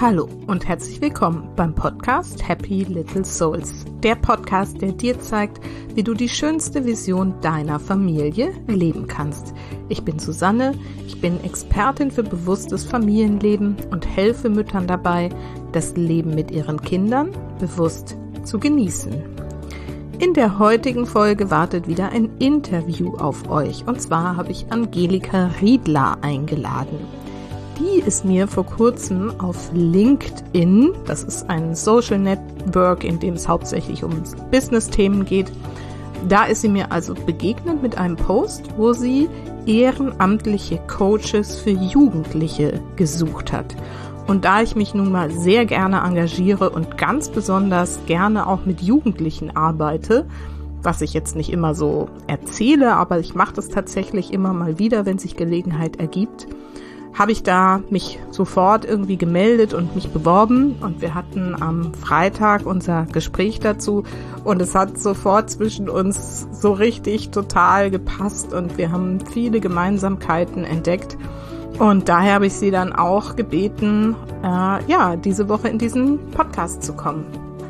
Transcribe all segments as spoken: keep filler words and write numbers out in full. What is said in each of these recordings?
Hallo und herzlich willkommen beim Podcast Happy Little Souls. Der Podcast, der dir zeigt, wie du die schönste Vision deiner Familie leben kannst. Ich bin Susanne, ich bin Expertin für bewusstes Familienleben und helfe Müttern dabei, das Leben mit ihren Kindern bewusst zu genießen. In der heutigen Folge wartet wieder ein Interview auf euch. Und zwar habe ich Angelika Riedler eingeladen. Die ist mir vor kurzem auf LinkedIn, das ist ein Social Network, in dem es hauptsächlich um Business-Themen geht, da ist sie mir also begegnet mit einem Post, wo sie ehrenamtliche Coaches für Jugendliche gesucht hat. Und da ich mich nun mal sehr gerne engagiere und ganz besonders gerne auch mit Jugendlichen arbeite, was ich jetzt nicht immer so erzähle, aber ich mache das tatsächlich immer mal wieder, wenn sich Gelegenheit ergibt, habe ich da mich sofort irgendwie gemeldet und mich beworben und wir hatten am Freitag unser Gespräch dazu und es hat sofort zwischen uns so richtig total gepasst und wir haben viele Gemeinsamkeiten entdeckt und daher habe ich sie dann auch gebeten, äh, ja, diese Woche in diesen Podcast zu kommen.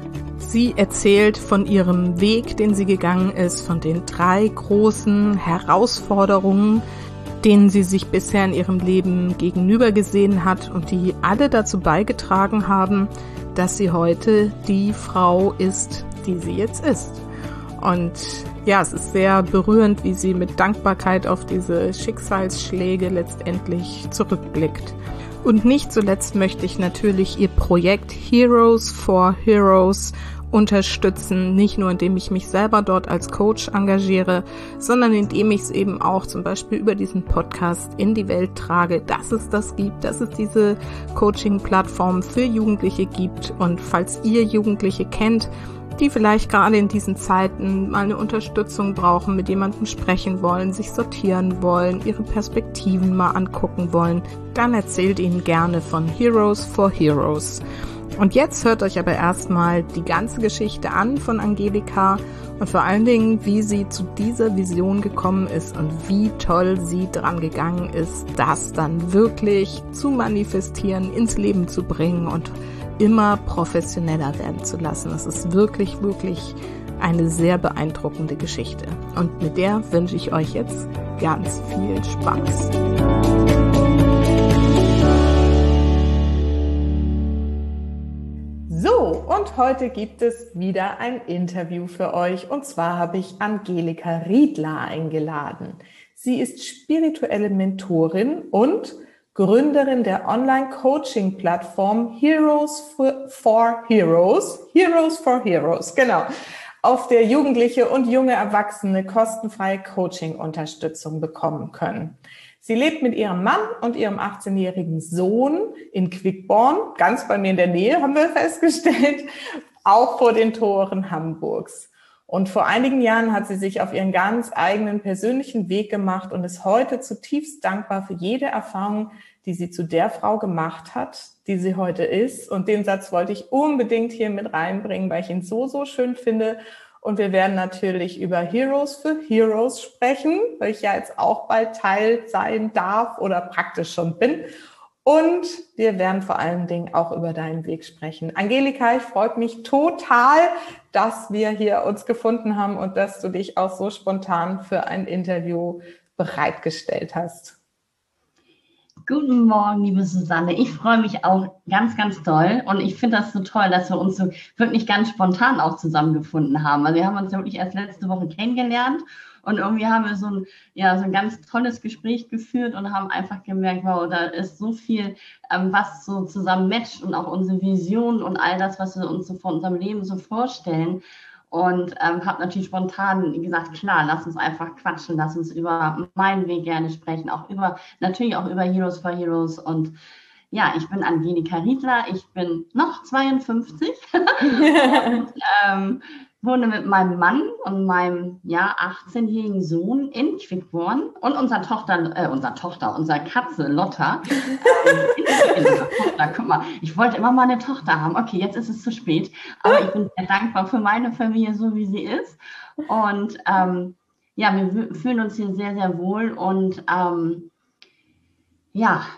Sie erzählt von ihrem Weg, den sie gegangen ist, von den drei großen Herausforderungen, denen sie sich bisher in ihrem Leben gegenüber gesehen hat und die alle dazu beigetragen haben, dass sie heute die Frau ist, die sie jetzt ist. Und ja, es ist sehr berührend, wie sie mit Dankbarkeit auf diese Schicksalsschläge letztendlich zurückblickt. Und nicht zuletzt möchte ich natürlich ihr Projekt Heroes for Heroes unterstützen, nicht nur indem ich mich selber dort als Coach engagiere, sondern indem ich es eben auch zum Beispiel über diesen Podcast in die Welt trage, dass es das gibt, dass es diese Coaching-Plattform für Jugendliche gibt und falls ihr Jugendliche kennt, die vielleicht gerade in diesen Zeiten mal eine Unterstützung brauchen, mit jemandem sprechen wollen, sich sortieren wollen, ihre Perspektiven mal angucken wollen, dann erzählt ihnen gerne von Heroes for Heroes. Und jetzt hört euch aber erstmal die ganze Geschichte an von Angelika und vor allen Dingen, wie sie zu dieser Vision gekommen ist und wie toll sie dran gegangen ist, das dann wirklich zu manifestieren, ins Leben zu bringen und immer professioneller werden zu lassen. Das ist wirklich, wirklich eine sehr beeindruckende Geschichte. Und mit der wünsche ich euch jetzt ganz viel Spaß. So, und heute gibt es wieder ein Interview für euch und zwar habe ich Angelika Riedler eingeladen. Sie ist spirituelle Mentorin und Gründerin der Online-Coaching-Plattform Heroes for Heroes. Heroes for Heroes, genau. Auf der Jugendliche und junge Erwachsene kostenfreie Coaching-Unterstützung bekommen können. Sie lebt mit ihrem Mann und ihrem achtzehnjährigen Sohn in Quickborn, ganz bei mir in der Nähe, haben wir festgestellt, auch vor den Toren Hamburgs. Und vor einigen Jahren hat sie sich auf ihren ganz eigenen persönlichen Weg gemacht und ist heute zutiefst dankbar für jede Erfahrung, die sie zu der Frau gemacht hat, die sie heute ist. Und den Satz wollte ich unbedingt hier mit reinbringen, weil ich ihn so, so schön finde. Und wir werden natürlich über Heroes for Heroes sprechen, weil ich ja jetzt auch bald Teil sein darf oder praktisch schon bin. Und wir werden vor allen Dingen auch über deinen Weg sprechen. Angelika, ich freue mich total, dass wir hier uns gefunden haben und dass du dich auch so spontan für ein Interview bereitgestellt hast. Guten Morgen, liebe Susanne. Ich freue mich auch ganz, ganz toll und ich finde das so toll, dass wir uns so wirklich ganz spontan auch zusammengefunden haben. Also wir haben uns ja wirklich erst letzte Woche kennengelernt und irgendwie haben wir so ein, ja, so ein ganz tolles Gespräch geführt und haben einfach gemerkt, wow, da ist so viel, ähm, was so zusammen matcht und auch unsere Vision und all das, was wir uns so von unserem Leben so vorstellen. Und ähm, habe natürlich spontan gesagt, klar, lass uns einfach quatschen, lass uns über meinen Weg gerne sprechen, auch über, natürlich auch über Heroes for Heroes. Und ja, ich bin Angelika Riedler, ich bin noch zweiundfünfzig und ähm, wohne mit meinem Mann und meinem ja, achtzehnjährigen Sohn in Quickborn und unserer Tochter, äh, unserer Tochter, unserer Katze Lotta. Ähm, Tochter, guck mal, ich wollte immer mal eine Tochter haben. Okay, jetzt ist es zu spät, aber ich bin sehr dankbar für meine Familie, so wie sie ist. Und ähm, ja, wir fühlen uns hier sehr, sehr wohl und ähm, ja,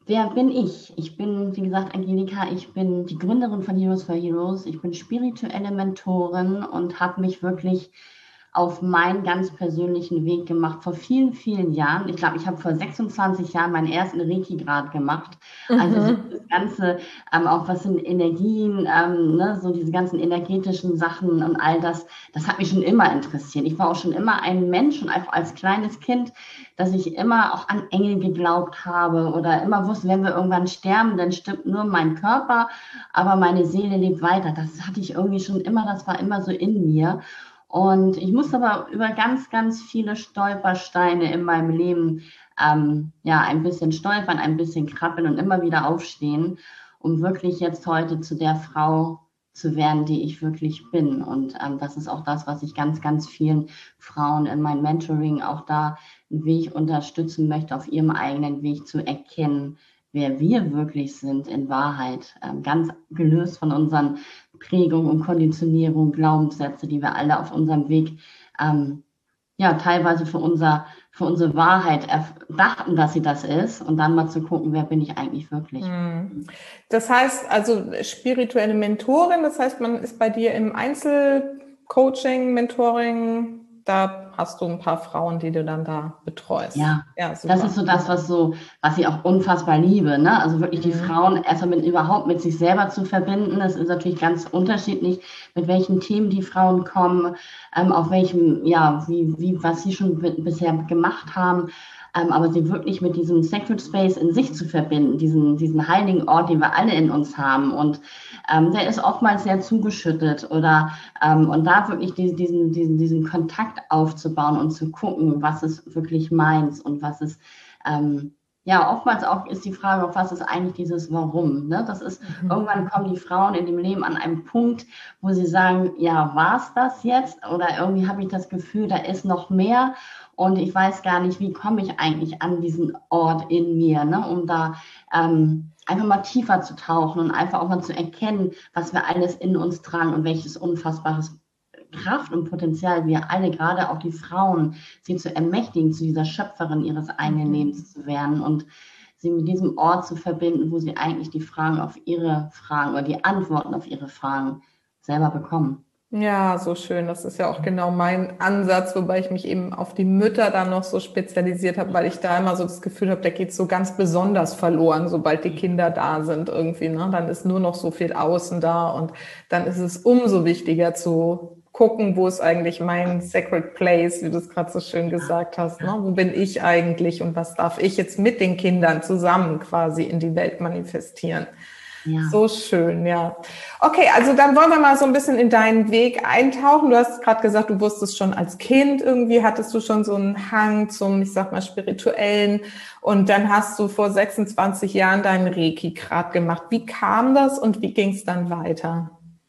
Wer bin ich? Ich bin, wie gesagt, Angelika, ich bin die Gründerin von Heroes for Heroes. Ich bin spirituelle Mentorin und habe mich wirklich auf meinen ganz persönlichen Weg gemacht vor vielen, vielen Jahren. Ich glaube, ich habe vor sechsundzwanzig Jahren meinen ersten Reiki-Grad gemacht. Also so Mhm. das Ganze, ähm, auch was sind Energien, ähm, ne, so diese ganzen energetischen Sachen und all das, das hat mich schon immer interessiert. Ich war auch schon immer ein Mensch und einfach als kleines Kind, dass ich immer auch an Engel geglaubt habe oder immer wusste, wenn wir irgendwann sterben, dann stirbt nur mein Körper, aber meine Seele lebt weiter. Das hatte ich irgendwie schon immer, das war immer so in mir. Und ich musste aber über ganz, ganz viele Stolpersteine in meinem Leben ähm, ja ein bisschen stolpern, ein bisschen krabbeln und immer wieder aufstehen, um wirklich jetzt heute zu der Frau zu werden, die ich wirklich bin. Und ähm, das ist auch das, was ich ganz, ganz vielen Frauen in meinem Mentoring auch da einen Weg unterstützen möchte, auf ihrem eigenen Weg zu erkennen, wer wir wirklich sind in Wahrheit, ähm, ganz gelöst von unseren Prägung und Konditionierung, Glaubenssätze, die wir alle auf unserem Weg ähm, ja teilweise für unser für unsere Wahrheit dachten, dass sie das ist und dann mal zu gucken, wer bin ich eigentlich wirklich. Hm. Das heißt also spirituelle Mentorin, das heißt, man ist bei dir im Einzelcoaching, Mentoring, da hast du ein paar Frauen, die du dann da betreust. Ja, Ja, das ist super. so das, was so, was ich auch unfassbar liebe, ne? Also wirklich die Mhm. Frauen erstmal mit überhaupt mit sich selber zu verbinden. Das ist natürlich ganz unterschiedlich, mit welchen Themen die Frauen kommen, ähm, auf welchem, ja, wie, wie, was sie schon b- bisher gemacht haben. Ähm, aber sie wirklich mit diesem Sacred Space in sich zu verbinden, diesen, diesen heiligen Ort, den wir alle in uns haben. Und ähm, der ist oftmals sehr zugeschüttet oder ähm, und da wirklich die, diesen, diesen, diesen Kontakt aufzubauen und zu gucken, was ist wirklich meins und was ist, ähm, ja, oftmals auch ist die Frage, auf was ist eigentlich dieses Warum. Ne? Das ist, Mhm. irgendwann kommen die Frauen in dem Leben an einen Punkt, wo sie sagen, ja, war es das jetzt? Oder irgendwie habe ich das Gefühl, da ist noch mehr und ich weiß gar nicht, wie komme ich eigentlich an diesen Ort in mir, ne? Um da ähm, einfach mal tiefer zu tauchen und einfach auch mal zu erkennen, was wir alles in uns tragen und welches unfassbares Kraft und Potenzial wir alle, gerade auch die Frauen, sie zu ermächtigen, zu dieser Schöpferin ihres eigenen Mhm. Lebens zu werden und sie mit diesem Ort zu verbinden, wo sie eigentlich die Fragen auf ihre Fragen oder die Antworten auf ihre Fragen selber bekommen. Ja, so schön. Das ist ja auch genau mein Ansatz, wobei ich mich eben auf die Mütter dann noch so spezialisiert habe, weil ich da immer so das Gefühl habe, da geht so ganz besonders verloren, sobald die Kinder da sind irgendwie, ne? Dann ist nur noch so viel Außen da und dann ist es umso wichtiger zu gucken, wo ist eigentlich mein Sacred Place, wie du es gerade so schön gesagt hast, ne? Wo bin ich eigentlich und was darf ich jetzt mit den Kindern zusammen quasi in die Welt manifestieren? Ja. So schön, ja. Okay, also dann wollen wir mal so ein bisschen in deinen Weg eintauchen. Du hast gerade gesagt, du wusstest schon als Kind irgendwie, hattest du schon so einen Hang zum, ich sag mal, spirituellen. Und dann hast du vor sechsundzwanzig Jahren deinen Reiki-Grad gemacht. Wie kam das und wie ging es dann weiter?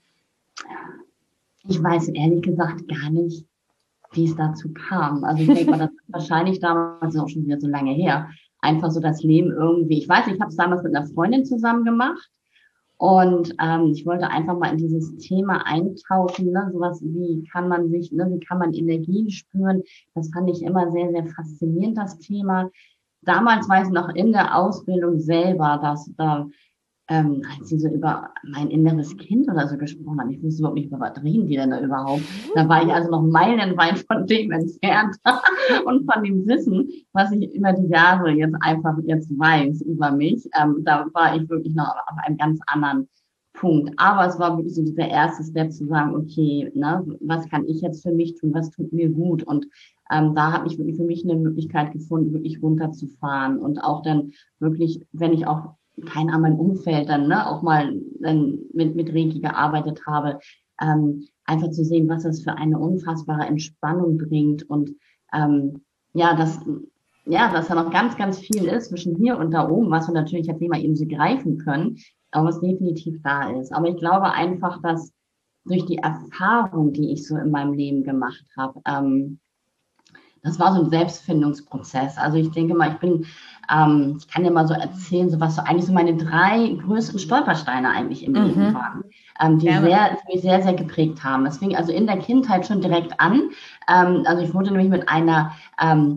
Ich weiß ehrlich gesagt gar nicht, wie es dazu kam. Also ich denke mal, das ist wahrscheinlich damals, das ist auch schon wieder so lange her, einfach so das Leben irgendwie, ich weiß, ich habe es damals mit einer Freundin zusammen gemacht. Und ähm, ich wollte einfach mal in dieses Thema eintauchen, ne? Sowas wie kann man sich, ne, wie kann man Energien spüren? Das fand ich immer sehr, sehr faszinierend, das Thema. Damals weiß ich noch in der Ausbildung selber, dass da, ähm, als sie so über mein inneres Kind oder so gesprochen haben, ich wusste überhaupt nicht, über was reden die denn da überhaupt? Da war ich also noch meilenweit von dem entfernt und von dem Wissen, was ich über die Jahre jetzt einfach jetzt weiß über mich. Ähm, da war ich wirklich noch auf einem ganz anderen Punkt. Aber es war wirklich so dieser erste Step zu sagen, okay, ne, was kann ich jetzt für mich tun, was tut mir gut? Und ähm, da habe ich wirklich für mich eine Möglichkeit gefunden, wirklich runterzufahren und auch dann wirklich, wenn ich auch kein an meinem Umfeld dann, ne, auch mal dann mit, mit Reiki gearbeitet habe, ähm, einfach zu sehen, was das für eine unfassbare Entspannung bringt und ähm, ja, dass, ja, dass da noch ganz, ganz viel ist zwischen hier und da oben, was wir natürlich jetzt nicht mal eben so greifen können, aber was definitiv da ist. Aber ich glaube einfach, dass durch die Erfahrung, die ich so in meinem Leben gemacht habe, ähm, das war so ein Selbstfindungsprozess. Also ich denke mal, ich bin, ähm, ich kann dir mal so erzählen, so was so eigentlich so meine drei größten Stolpersteine eigentlich im Leben Mhm. waren, ähm, die Gerne. sehr, die mich sehr, sehr geprägt haben. Es fing also in der Kindheit schon direkt an. Ähm, also ich wurde nämlich mit einer ähm,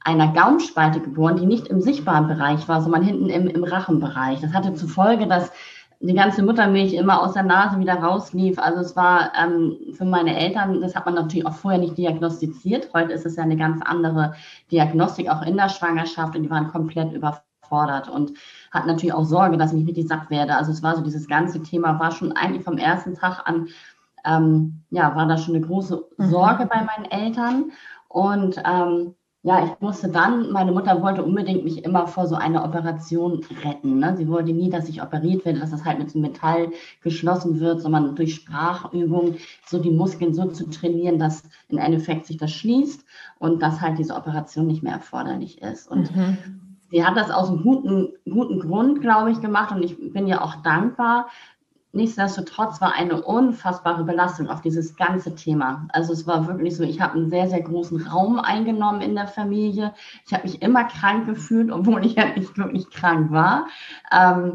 einer Gaumenspalte geboren, die nicht im sichtbaren Bereich war, sondern hinten im, im Rachenbereich. Das hatte zur Folge, dass die ganze Muttermilch immer aus der Nase wieder rauslief. Also es war ähm, für meine Eltern, das hat man natürlich auch vorher nicht diagnostiziert. Heute ist es ja eine ganz andere Diagnostik, auch in der Schwangerschaft, und die waren komplett überfordert und hatten natürlich auch Sorge, dass ich nicht richtig satt werde. Also es war so, dieses ganze Thema war schon eigentlich vom ersten Tag an, ähm, ja, war da schon eine große Sorge mhm. bei meinen Eltern. Und ähm, ja, ich musste dann, meine Mutter wollte unbedingt mich immer vor so einer Operation retten. Ne? Sie wollte nie, dass ich operiert werde, dass das halt mit so einem Metall geschlossen wird, sondern durch Sprachübung so die Muskeln so zu trainieren, dass im Endeffekt sich das schließt und dass halt diese Operation nicht mehr erforderlich ist. Und mhm. sie hat das aus einem guten, guten Grund, glaube ich, gemacht, und ich bin ja auch dankbar. Nichtsdestotrotz war eine unfassbare Belastung auf dieses ganze Thema. Also es war wirklich so, ich habe einen sehr, sehr großen Raum eingenommen in der Familie. Ich habe mich immer krank gefühlt, obwohl ich ja nicht wirklich krank war. Ähm,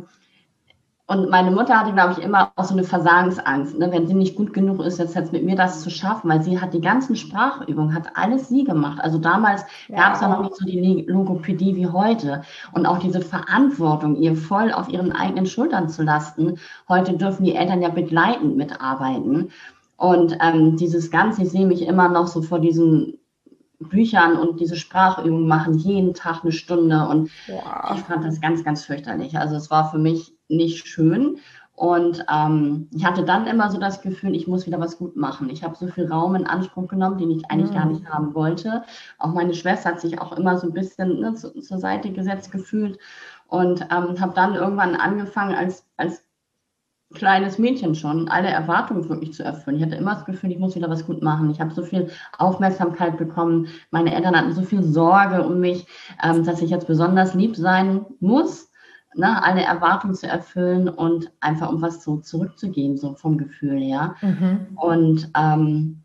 und meine Mutter hatte, glaube ich, immer auch so eine Versagensangst, ne? Wenn sie nicht gut genug ist, jetzt, jetzt mit mir das zu schaffen, weil sie hat die ganzen Sprachübungen, hat alles sie gemacht. Also damals ja. gab es ja noch nicht so die Logopädie wie heute. Und auch diese Verantwortung, ihr voll auf ihren eigenen Schultern zu lasten. Heute dürfen die Eltern ja begleitend mitarbeiten. Und ähm, dieses Ganze, ich sehe mich immer noch so vor diesen Büchern und diese Sprachübungen machen, jeden Tag eine Stunde. Und ja. ich fand das ganz, ganz fürchterlich. Also es war für mich nicht schön. Und ähm, ich hatte dann immer so das Gefühl, ich muss wieder was gut machen. Ich habe so viel Raum in Anspruch genommen, den ich eigentlich mhm. gar nicht haben wollte. Auch meine Schwester hat sich auch immer so ein bisschen ne, zu, zur Seite gesetzt gefühlt. Und ähm, habe dann irgendwann angefangen, als, als kleines Mädchen schon, alle Erwartungen wirklich zu erfüllen. Ich hatte immer das Gefühl, ich muss wieder was gut machen. Ich habe so viel Aufmerksamkeit bekommen. Meine Eltern hatten so viel Sorge um mich, ähm, dass ich jetzt besonders lieb sein muss, ne, alle Erwartungen zu erfüllen und einfach um was so zurückzugeben, so vom Gefühl her. Mhm. Und ähm,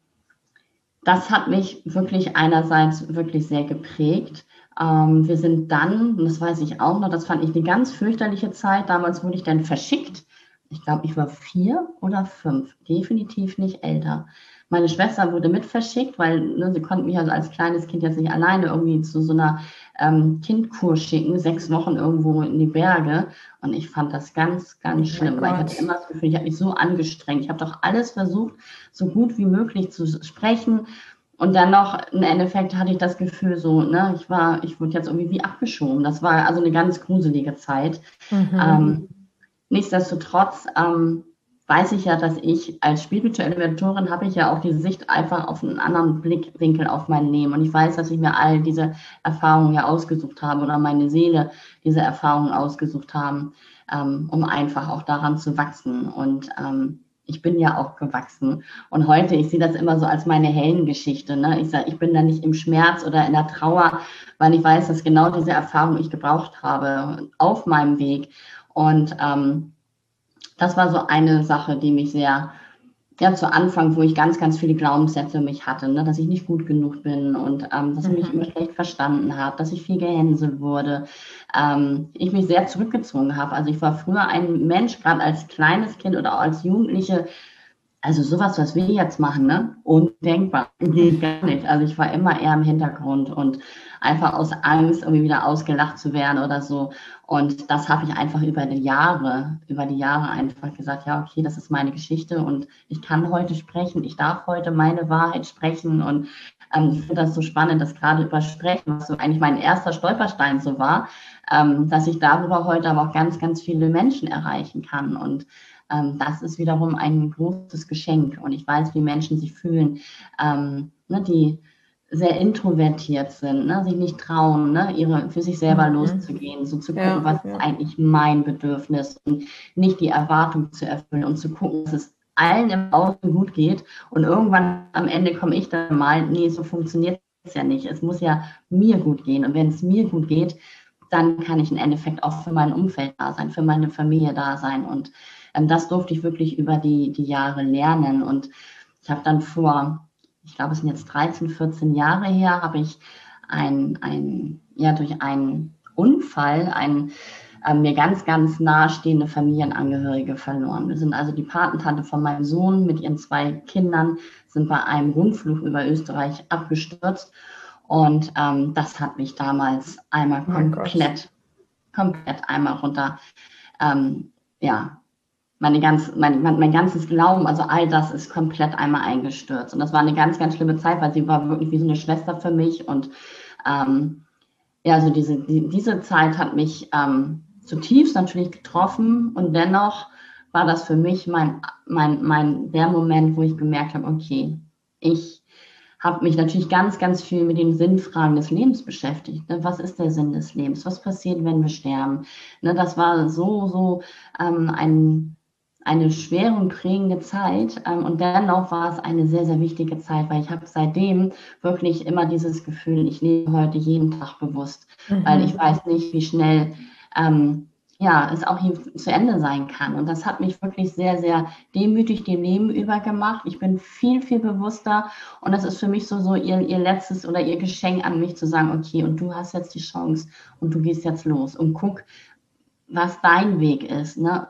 das hat mich wirklich einerseits wirklich sehr geprägt. Ähm, wir sind dann, und das weiß ich auch noch, das fand ich eine ganz fürchterliche Zeit. Damals wurde ich dann verschickt. Ich glaube, ich war vier oder fünf, definitiv nicht älter. Meine Schwester wurde mit verschickt, weil ne, sie konnten mich also als kleines Kind jetzt nicht alleine irgendwie zu so einer ähm, Kindkur schicken, sechs Wochen irgendwo in die Berge. Und ich fand das ganz, ganz oh schlimm, weil ich hatte immer das Gefühl, ich habe mich so angestrengt. Ich habe doch alles versucht, so gut wie möglich zu sprechen. Und dann noch, im Endeffekt hatte ich das Gefühl so, ne, ich war, ich wurde jetzt irgendwie wie abgeschoben. Das war also eine ganz gruselige Zeit. Mhm. Ähm, Nichtsdestotrotz ähm, weiß ich ja, dass ich als spirituelle Mentorin habe ich ja auch diese Sicht einfach auf einen anderen Blickwinkel auf mein Leben. Und ich weiß, dass ich mir all diese Erfahrungen ja ausgesucht habe oder meine Seele diese Erfahrungen ausgesucht haben, ähm, um einfach auch daran zu wachsen. Und ähm, ich bin ja auch gewachsen. Und heute, ich sehe das immer so als meine Heldengeschichte. Ne? Ich sage, ich bin da nicht im Schmerz oder in der Trauer, weil ich weiß, dass genau diese Erfahrung ich gebraucht habe auf meinem Weg. Und ähm, das war so eine Sache, die mich sehr, ja, zu Anfang, wo ich ganz, ganz viele Glaubenssätze mich hatte, ne, dass ich nicht gut genug bin und ähm, dass ich mich immer schlecht verstanden habe, dass ich viel gehänselt wurde, ähm, ich mich sehr zurückgezogen habe. Also ich war früher ein Mensch, gerade als kleines Kind oder auch als Jugendliche, also sowas, was wir jetzt machen, ne, undenkbar, geht gar nicht. Also ich war immer eher im Hintergrund und einfach aus Angst, irgendwie wieder ausgelacht zu werden oder so. Und das habe ich einfach über die Jahre, über die Jahre einfach gesagt, ja, okay, das ist meine Geschichte und ich kann heute sprechen, ich darf heute meine Wahrheit sprechen. Und ähm, ich finde das so spannend, dass gerade über Sprechen, was so eigentlich mein erster Stolperstein so war, ähm, dass ich darüber heute aber auch ganz, ganz viele Menschen erreichen kann. Und ähm, das ist wiederum ein großes Geschenk. Und ich weiß, wie Menschen sich fühlen, ähm, ne, die sehr introvertiert sind, ne, sich nicht trauen, ne, ihre, für sich selber mhm. loszugehen, so zu gucken, ja, was ja. ist eigentlich mein Bedürfnis und nicht die Erwartung zu erfüllen und zu gucken, dass es allen im Außen gut geht und irgendwann am Ende komme ich dann mal, nee, so funktioniert es ja nicht, es muss ja mir gut gehen und wenn es mir gut geht, dann kann ich im Endeffekt auch für mein Umfeld da sein, für meine Familie da sein und ähm, das durfte ich wirklich über die, die Jahre lernen und ich habe dann vor ich glaube, es sind jetzt dreizehn, vierzehn Jahre her, habe ich ein, ein, ja, durch einen Unfall ein, äh, mir ganz, ganz nahestehende Familienangehörige verloren. Wir sind also die Patentante von meinem Sohn mit ihren zwei Kindern, sind bei einem Rundflug über Österreich abgestürzt. Und ähm, das hat mich damals einmal Oh mein komplett, komplett einmal runter, ähm, ja, meine ganz, mein, mein, mein ganzes Glauben, also all das ist komplett einmal eingestürzt. Und das war eine ganz, ganz schlimme Zeit, weil sie war wirklich wie so eine Schwester für mich. Und ähm, ja, also diese, die, diese Zeit hat mich ähm, zutiefst natürlich getroffen. Und dennoch war das für mich mein, mein, mein, der Moment, wo ich gemerkt habe, okay, ich habe mich natürlich ganz, ganz viel mit den Sinnfragen des Lebens beschäftigt. Ne? Was ist der Sinn des Lebens? Was passiert, wenn wir sterben? Ne, das war so, so ähm, ein, eine schwere und prägende Zeit. Ähm, und dennoch war es eine sehr, sehr wichtige Zeit, weil ich habe seitdem wirklich immer dieses Gefühl, ich lebe heute jeden Tag bewusst, weil ich Gott. weiß nicht, wie schnell ähm, ja, es auch hier zu Ende sein kann. Und das hat mich wirklich sehr, sehr demütig dem Leben übergemacht. Ich bin viel, viel bewusster. Und das ist für mich so, so ihr, ihr letztes oder ihr Geschenk an mich zu sagen, okay, und du hast jetzt die Chance und du gehst jetzt los und guck, was dein Weg ist, ne?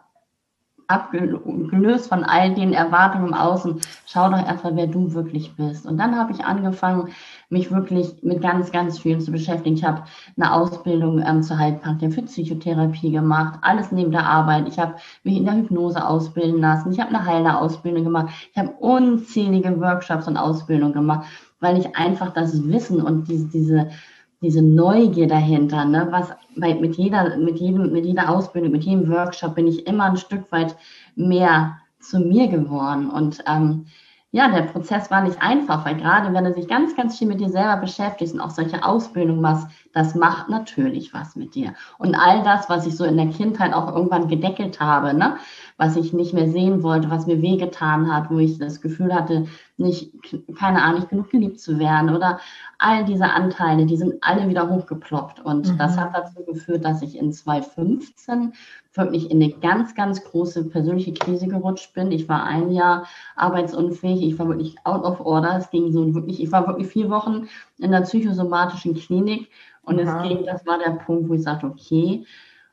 Abgelöst von all den Erwartungen im Außen, schau doch erstmal, wer du wirklich bist. Und dann habe ich angefangen, mich wirklich mit ganz, ganz vielen zu beschäftigen. Ich habe eine Ausbildung ähm, zur Heilpraktiker für Psychotherapie gemacht, alles neben der Arbeit. Ich habe mich in der Hypnose ausbilden lassen. Ich habe eine Heilerausbildung gemacht. Ich habe unzählige Workshops und Ausbildungen gemacht, weil ich einfach das Wissen und diese, diese diese Neugier dahinter, ne, was bei, mit jeder, mit jedem, mit jeder Ausbildung, mit jedem Workshop bin ich immer ein Stück weit mehr zu mir geworden. Und ähm, ja, der Prozess war nicht einfach, weil gerade wenn du dich ganz, ganz viel mit dir selber beschäftigst und auch solche Ausbildungen machst, das macht natürlich was mit dir. Und all das, was ich so in der Kindheit auch irgendwann gedeckelt habe, ne, was ich nicht mehr sehen wollte, was mir wehgetan hat, wo ich das Gefühl hatte, nicht, keine Ahnung, nicht genug geliebt zu werden oder all diese Anteile, die sind alle wieder hochgeploppt. Und das hat dazu geführt, dass ich in zweitausendfünfzehn wirklich in eine ganz, ganz große persönliche Krise gerutscht bin. Ich war ein Jahr arbeitsunfähig, ich war wirklich out of order. Es ging so wirklich, ich war wirklich vier Wochen in der psychosomatischen Klinik und es Aha. ging, das war der Punkt, wo ich sagte, okay,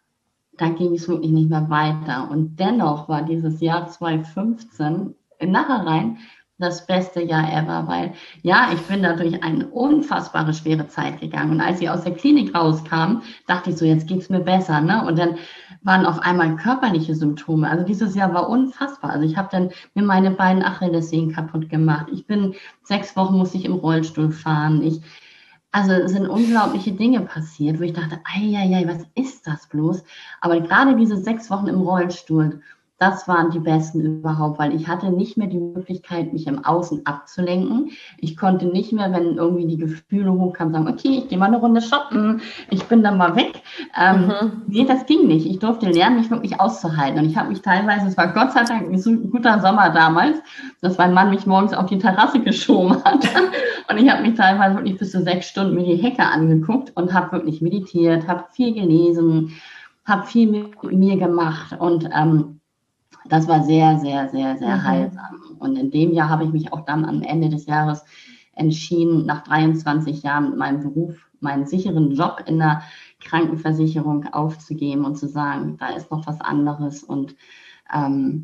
da ging es wirklich nicht mehr weiter. Und dennoch war dieses Jahr zweitausendfünfzehn im Nachhinein das beste Jahr ever, weil ja, ich bin da durch eine unfassbare schwere Zeit gegangen. Und als ich aus der Klinik rauskam, dachte ich so, jetzt geht's mir besser, ne? Und dann waren auf einmal körperliche Symptome. Also dieses Jahr war unfassbar. Also ich habe dann mir meine beiden Achillessehnen kaputt gemacht. Ich bin sechs Wochen musste ich im Rollstuhl fahren. Ich also es sind unglaubliche Dinge passiert, wo ich dachte, ei, was ist das bloß? Aber gerade diese sechs Wochen im Rollstuhl, das waren die besten überhaupt, weil ich hatte nicht mehr die Möglichkeit, mich im Außen abzulenken. Ich konnte nicht mehr, wenn irgendwie die Gefühle hochkamen, sagen, okay, ich gehe mal eine Runde shoppen, ich bin dann mal weg. Ähm, Mhm. nee, das ging nicht. Ich durfte lernen, mich wirklich auszuhalten. Und ich habe mich teilweise, es war Gott sei Dank so ein guter Sommer damals, dass mein Mann mich morgens auf die Terrasse geschoben hat. Und ich habe mich teilweise wirklich bis zu sechs Stunden mir die Hecke angeguckt und habe wirklich meditiert, habe viel gelesen, habe viel mit mir gemacht und ähm, das war sehr, sehr, sehr, sehr Mhm. heilsam. Und in dem Jahr habe ich mich auch dann am Ende des Jahres entschieden, nach dreiundzwanzig Jahren meinen Beruf, meinen sicheren Job in der Krankenversicherung aufzugeben und zu sagen, da ist noch was anderes. Und ähm,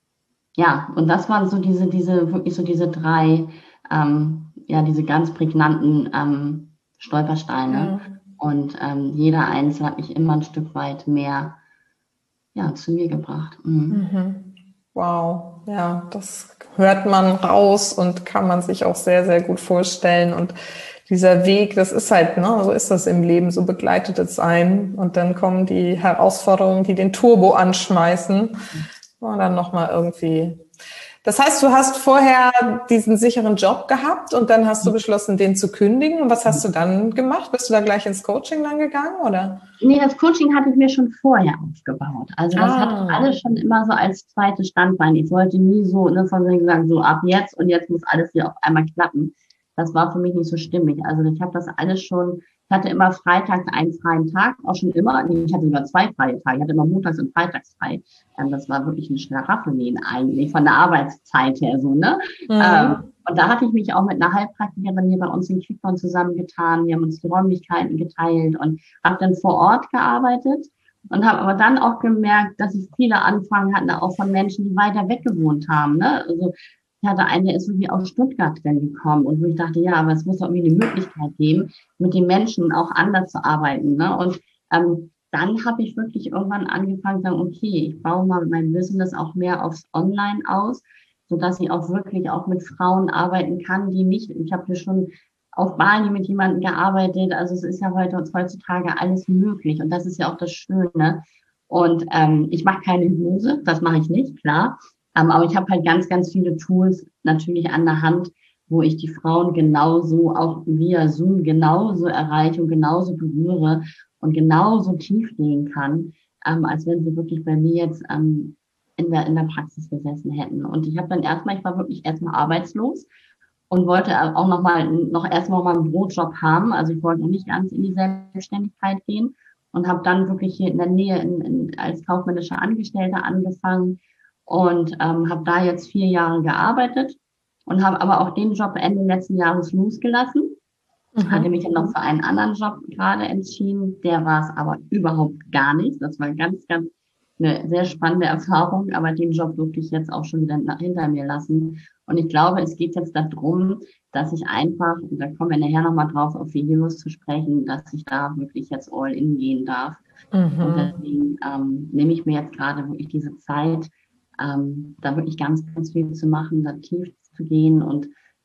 ja, und das waren so diese, diese, wirklich so diese drei, ähm, ja, diese ganz prägnanten ähm, Stolpersteine. Ja. Und ähm, jeder Einzelne hat mich immer ein Stück weit mehr ja, zu mir gebracht. Mhm. Mhm. Wow, ja, das hört man raus und kann man sich auch sehr, sehr gut vorstellen. Und dieser Weg, das ist halt, ne, so ist das im Leben, so begleitet es einen. Und dann kommen die Herausforderungen, die den Turbo anschmeißen. Und dann nochmal irgendwie. Das heißt, du hast vorher diesen sicheren Job gehabt und dann hast du beschlossen, den zu kündigen. Und was hast du dann gemacht? Bist du da gleich ins Coaching dann gegangen, oder? Nee, das Coaching hatte ich mir schon vorher aufgebaut. Also das hatte ich Ah, alles schon immer so als zweites Standbein. Ich wollte nie so, ne, von wegen sagen, so ab jetzt und jetzt muss alles hier auf einmal klappen. Das war für mich nicht so stimmig. Also ich habe das alles schon, ich hatte immer freitags einen freien Tag, auch schon immer. Nee, ich hatte sogar zwei freie Tage. Ich hatte immer montags und freitags frei. Ähm, das war wirklich ein Schlaraffenleben eigentlich von der Arbeitszeit her so, ne? Ähm, mhm. und da hatte ich mich auch mit einer Heilpraktikerin hier bei uns in Quickborn zusammengetan. Wir haben uns die Räumlichkeiten geteilt und habe dann vor Ort gearbeitet und habe aber dann auch gemerkt, dass ich viele Anfragen hatte, auch von Menschen, die weiter weg gewohnt haben. Ne? Also ich hatte einen, der ist irgendwie aus Stuttgart dann gekommen und wo ich dachte, ja, aber es muss doch irgendwie eine Möglichkeit geben, mit den Menschen auch anders zu arbeiten. Ne? Und ähm, dann habe ich wirklich irgendwann angefangen zu sagen, okay, ich baue mal mein Business auch mehr aufs Online aus, sodass ich auch wirklich auch mit Frauen arbeiten kann, die nicht, ich habe hier schon auf Bali mit jemandem gearbeitet, also es ist ja heute heutzutage alles möglich und das ist ja auch das Schöne. Und ähm, ich mache keine Hypnose, das mache ich nicht, klar. Ähm, aber ich habe halt ganz, ganz viele Tools natürlich an der Hand, wo ich die Frauen genauso auch via Zoom genauso erreiche und genauso berühre und genauso tief gehen kann, ähm, als wenn sie wirklich bei mir jetzt ähm, in der, in der Praxis gesessen hätten. Und ich habe dann erstmal, ich war wirklich erstmal arbeitslos und wollte auch noch mal, noch erstmal mal einen Brotjob haben. Also ich wollte noch nicht ganz in die Selbstständigkeit gehen und habe dann wirklich hier in der Nähe in, in, als kaufmännische Angestellte angefangen und ähm, habe da jetzt vier Jahre gearbeitet und habe aber auch den Job Ende letzten Jahres losgelassen. Hatte Mhm. mich dann noch für einen anderen Job gerade entschieden. Der war es aber überhaupt gar nicht. Das war ganz, ganz eine sehr spannende Erfahrung, aber den Job durfte ich jetzt auch schon wieder nach, hinter mir lassen. Und ich glaube, es geht jetzt darum, dass ich einfach, und da kommen wir nachher nochmal drauf, auf die Heroes zu sprechen, dass ich da wirklich jetzt all in gehen darf. Und Mhm. deswegen ähm, nehme ich mir jetzt gerade wirklich diese Zeit, ähm, da wirklich ganz, ganz viel zu machen, da tief zu gehen und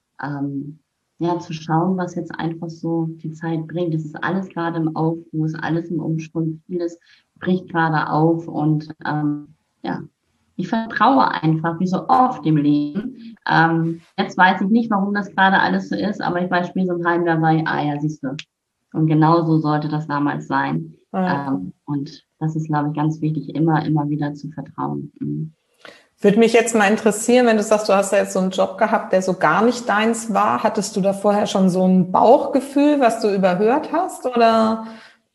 ähm, ja, zu schauen, was jetzt einfach so die Zeit bringt. Es ist alles gerade im Aufruhr, es ist alles im Umschwung, vieles bricht gerade auf und ähm, ja, ich vertraue einfach, wie so oft im Leben. Ähm, jetzt weiß ich nicht, warum das gerade alles so ist, aber ich war spätestens im halben Jahr bei, ah ja, siehst du. Und genau so sollte das damals sein. Ja. Ähm, und das ist, glaube ich, ganz wichtig, immer, immer wieder zu vertrauen. Mhm. Würde mich jetzt mal interessieren, wenn du sagst, du hast ja jetzt so einen Job gehabt, der so gar nicht deins war. Hattest du da vorher schon so ein Bauchgefühl, was du überhört hast? Oder?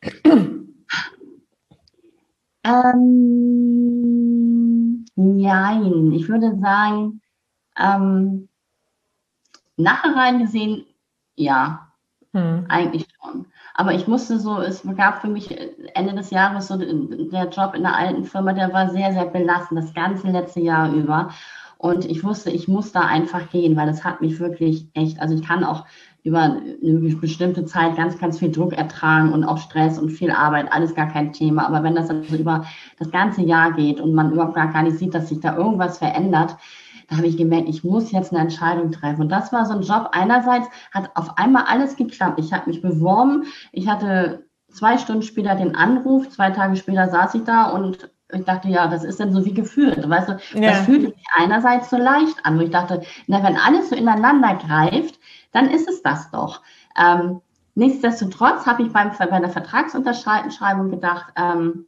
Ähm, nein, ich würde sagen, ähm, nachher rein gesehen, ja, Hm. eigentlich schon. Aber ich musste so, es gab für mich Ende des Jahres so der Job in der alten Firma, der war sehr, sehr belastend, das ganze letzte Jahr über. Und ich wusste, ich muss da einfach gehen, weil das hat mich wirklich echt, also ich kann auch über eine bestimmte Zeit ganz, ganz viel Druck ertragen und auch Stress und viel Arbeit, alles gar kein Thema. Aber wenn das also über das ganze Jahr geht und man überhaupt gar nicht sieht, dass sich da irgendwas verändert, da habe ich gemerkt, ich muss jetzt eine Entscheidung treffen. Und das war so ein Job. Einerseits hat auf einmal alles geklappt. Ich habe mich beworben. Ich hatte zwei Stunden später den Anruf. Zwei Tage später saß ich da und ich dachte, ja, das ist dann so wie gefühlt. Weißt du, das Ja. fühlte sich einerseits so leicht an. Und ich dachte, na, wenn alles so ineinander greift, dann ist es das doch. Ähm, nichtsdestotrotz habe ich beim, bei der Vertragsunterschreibung gedacht, ähm,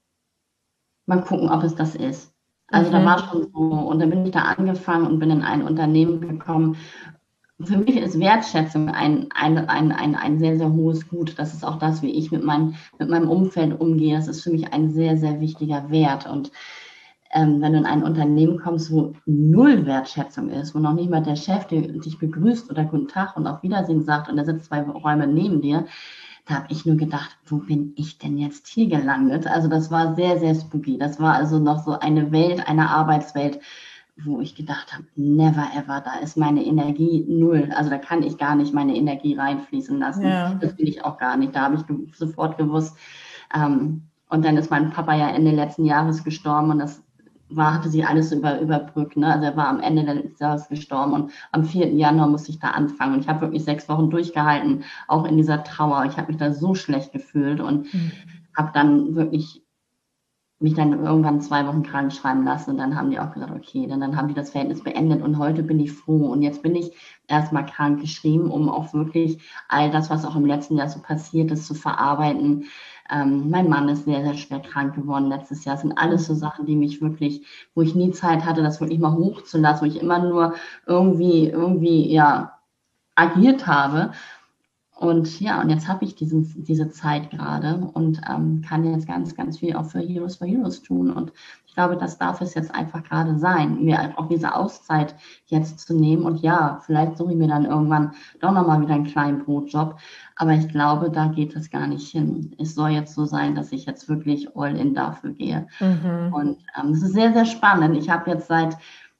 mal gucken, ob es das ist. Also da war Mhm. schon so, und dann bin ich da angefangen und bin in ein Unternehmen gekommen. Für mich ist Wertschätzung ein, ein, ein, ein, ein sehr, sehr hohes Gut. Das ist auch das, wie ich mit, mein, mit meinem Umfeld umgehe. Das ist für mich ein sehr, sehr wichtiger Wert. Und ähm, wenn du in ein Unternehmen kommst, wo null Wertschätzung ist, wo noch nicht mal der Chef dich begrüßt oder guten Tag und auf Wiedersehen sagt und der sitzt zwei Räume neben dir, da habe ich nur gedacht, wo bin ich denn jetzt hier gelandet? Also das war sehr, sehr spooky. Das war also noch so eine Welt, eine Arbeitswelt, wo ich gedacht habe, never ever, da ist meine Energie null. Also da kann ich gar nicht meine Energie reinfließen lassen. Ja. Das will ich auch gar nicht. Da habe ich ge sofort gewusst. Ähm, und dann ist mein Papa ja Ende letzten Jahres gestorben und das war, hatte sie alles so über, überbrückt. Ne? Also er war am Ende des Jahres gestorben und am vierten Januar musste ich da anfangen. Und ich habe wirklich sechs Wochen durchgehalten, auch in dieser Trauer. Ich habe mich da so schlecht gefühlt und habe dann wirklich mich dann irgendwann zwei Wochen krank schreiben lassen und dann haben die auch gesagt, okay, dann, dann haben die das Verhältnis beendet und heute bin ich froh und jetzt bin ich erstmal krank geschrieben, um auch wirklich all das, was auch im letzten Jahr so passiert ist, zu verarbeiten. Ähm, mein Mann ist sehr, sehr schwer krank geworden letztes Jahr. Das sind alles so Sachen, die mich wirklich, wo ich nie Zeit hatte, das wirklich mal hochzulassen, wo ich immer nur irgendwie, irgendwie, ja, agiert habe. Und ja, und jetzt habe ich diesen, diese Zeit gerade und ähm, kann jetzt ganz, ganz viel auch für Heroes for Heroes tun. Und ich glaube, das darf es jetzt einfach gerade sein, mir auch diese Auszeit jetzt zu nehmen. Und ja, vielleicht suche ich mir dann irgendwann doch nochmal wieder einen kleinen Brotjob. Aber ich glaube, da geht es gar nicht hin. Es soll jetzt so sein, dass ich jetzt wirklich all in dafür gehe. Mhm. Und ähm, es ist sehr, sehr spannend. Ich habe jetzt seit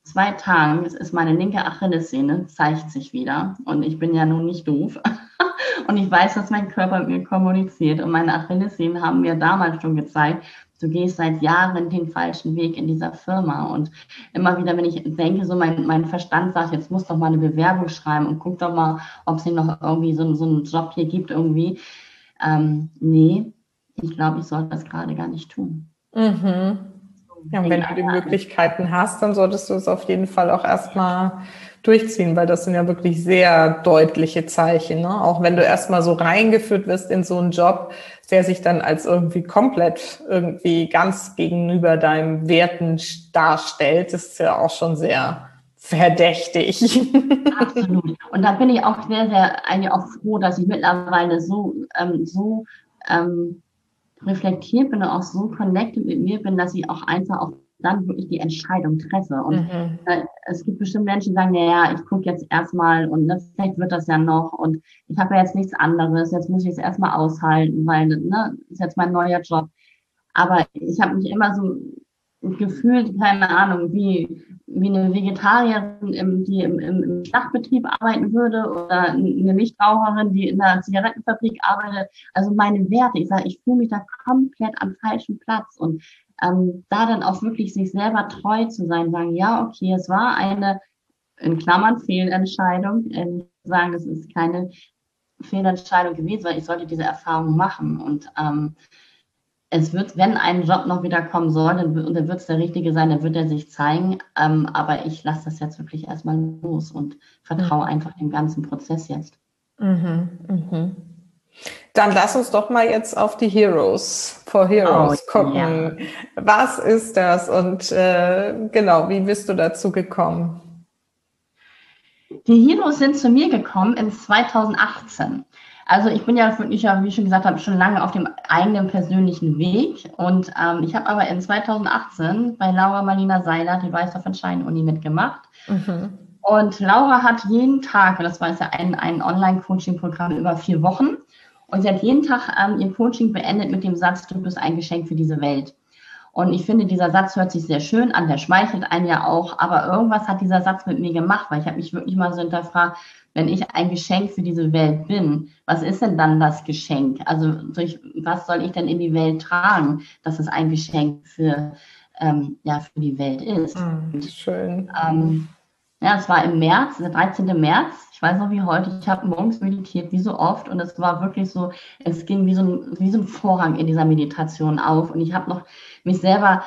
zwei Tagen ist meine linke Achillessehne, zeigt sich wieder. Und ich bin ja nun nicht doof. Und ich weiß, dass mein Körper mit mir kommuniziert. Und meine Achillessehnen haben mir damals schon gezeigt, du gehst seit Jahren den falschen Weg in dieser Firma. Und immer wieder, wenn ich denke, so mein, mein Verstand sagt, jetzt muss doch mal eine Bewerbung schreiben und guck doch mal, ob es hier noch irgendwie so, so einen Job hier gibt irgendwie. Ähm, nee, ich glaube, ich sollte das gerade gar nicht tun. Mhm. Ja, und wenn du die Möglichkeiten hast, dann solltest du es auf jeden Fall auch erstmal durchziehen, weil das sind ja wirklich sehr deutliche Zeichen, ne? Auch wenn du erstmal so reingeführt wirst in so einen Job, der sich dann als irgendwie komplett irgendwie ganz gegenüber deinen Werten darstellt, ist ja auch schon sehr verdächtig. Absolut. Und da bin ich auch sehr, sehr eigentlich auch froh, dass ich mittlerweile so, ähm, so ähm, reflektiert bin und auch so connected mit mir bin, dass ich auch einfach auch dann wirklich die Entscheidung treffe. Und mhm. äh, es gibt bestimmt Menschen, die sagen, naja, ich gucke jetzt erstmal und ne, vielleicht wird das ja noch und ich habe ja jetzt nichts anderes, jetzt muss ich es erstmal aushalten, weil ne, ist jetzt mein neuer Job. Aber ich habe mich immer so gefühlt, keine Ahnung, wie, wie eine Vegetarierin, im, die im, im, im Schlachtbetrieb arbeiten würde oder eine Nichtraucherin, die in einer Zigarettenfabrik arbeitet. Also meine Werte, ich sage, ich fühle mich da komplett am falschen Platz und ähm, da dann auch wirklich sich selber treu zu sein, sagen, ja, okay, es war eine, in Klammern, Fehlentscheidung, äh, sagen, es ist keine Fehlentscheidung gewesen, weil ich sollte diese Erfahrung machen und ähm, es wird, wenn ein Job noch wieder kommen soll, dann, dann wird es der richtige sein, dann wird er sich zeigen. Ähm, aber ich lasse das jetzt wirklich erstmal los und vertraue einfach dem ganzen Prozess jetzt. Mhm, mhm. Dann lass uns doch mal jetzt auf die Heroes for Heroes oh, gucken. Ja. Was ist das und äh, genau, wie bist du dazu gekommen? Die Heroes sind zu mir gekommen in zweitausendachtzehn. Also ich bin ja wirklich, wie ich schon gesagt habe, schon lange auf dem eigenen persönlichen Weg. Und ähm, ich habe aber in zweitausendachtzehn bei Laura Marlina Seiler die Weißdorf und Schein Uni mitgemacht. Mhm. Und Laura hat jeden Tag, und das war ja ein, ein Online-Coaching-Programm über vier Wochen, und sie hat jeden Tag ähm, ihr Coaching beendet mit dem Satz, du bist ein Geschenk für diese Welt. Und ich finde, dieser Satz hört sich sehr schön an, der schmeichelt einen ja auch, aber irgendwas hat dieser Satz mit mir gemacht, weil ich habe mich wirklich mal so hinterfragt, wenn ich ein Geschenk für diese Welt bin, was ist denn dann das Geschenk? Also durch was soll ich denn in die Welt tragen, dass es ein Geschenk für, ähm, ja, für die Welt ist? Mm, schön. Ähm, ja, es war im März, der dreizehnten März, ich weiß noch wie heute, ich habe morgens meditiert, wie so oft, und es war wirklich so, es ging wie so ein, wie so ein Vorhang in dieser Meditation auf und ich habe noch mich selber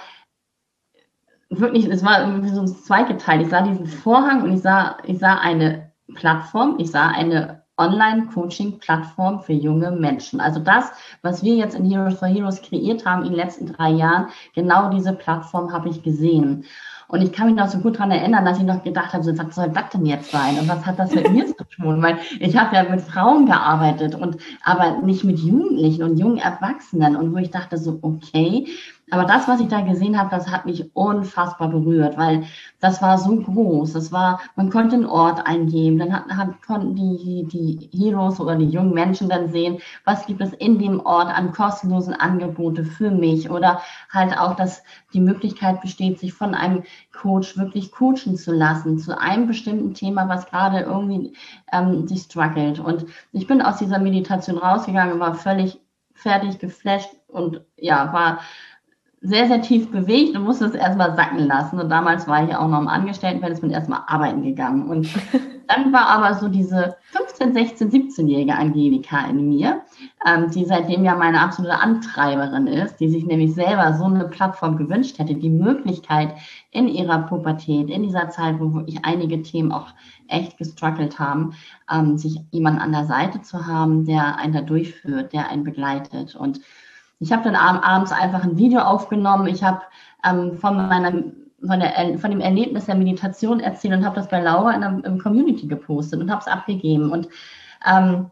wirklich, es war irgendwie so zweigeteilt, ich sah diesen Vorhang und ich sah, ich sah eine Plattform, ich sah eine Online-Coaching-Plattform für junge Menschen. Also das, was wir jetzt in Heroes for Heroes kreiert haben in den letzten drei Jahren, genau diese Plattform habe ich gesehen. Und ich kann mich noch so gut daran erinnern, dass ich noch gedacht habe, so, was soll das denn jetzt sein? Und was hat das mit mir zu tun? Weil ich habe ja mit Frauen gearbeitet, und aber nicht mit Jugendlichen und jungen Erwachsenen. Und wo ich dachte so, okay, aber das, was ich da gesehen habe, das hat mich unfassbar berührt, weil das war so groß. Das war, man konnte einen Ort eingeben, dann hat, hat, konnten die, die Heroes oder die jungen Menschen dann sehen, was gibt es in dem Ort an kostenlosen Angebote für mich, oder halt auch, dass die Möglichkeit besteht, sich von einem Coach wirklich coachen zu lassen zu einem bestimmten Thema, was gerade irgendwie ähm, sich struggelt. Und ich bin aus dieser Meditation rausgegangen, war völlig fertig, geflasht und ja, war sehr, sehr tief bewegt und musste es erstmal sacken lassen. Und damals war ich ja auch noch im Angestelltenverhältnis, bin erstmal arbeiten gegangen. Und dann war aber so diese fünfzehn-, sechzehn-, siebzehn-jährige Angelika in mir, ähm, die seitdem ja meine absolute Antreiberin ist, die sich nämlich selber so eine Plattform gewünscht hätte, die Möglichkeit in ihrer Pubertät, in dieser Zeit, wo wirklich einige Themen auch echt gestruggelt haben, ähm, sich jemanden an der Seite zu haben, der einen da durchführt, der einen begleitet. Und ich habe dann abends einfach ein Video aufgenommen. Ich habe ähm, von meiner von, der, von dem Erlebnis der Meditation erzählt und habe das bei Laura in der im Community gepostet und habe es abgegeben. Und ähm,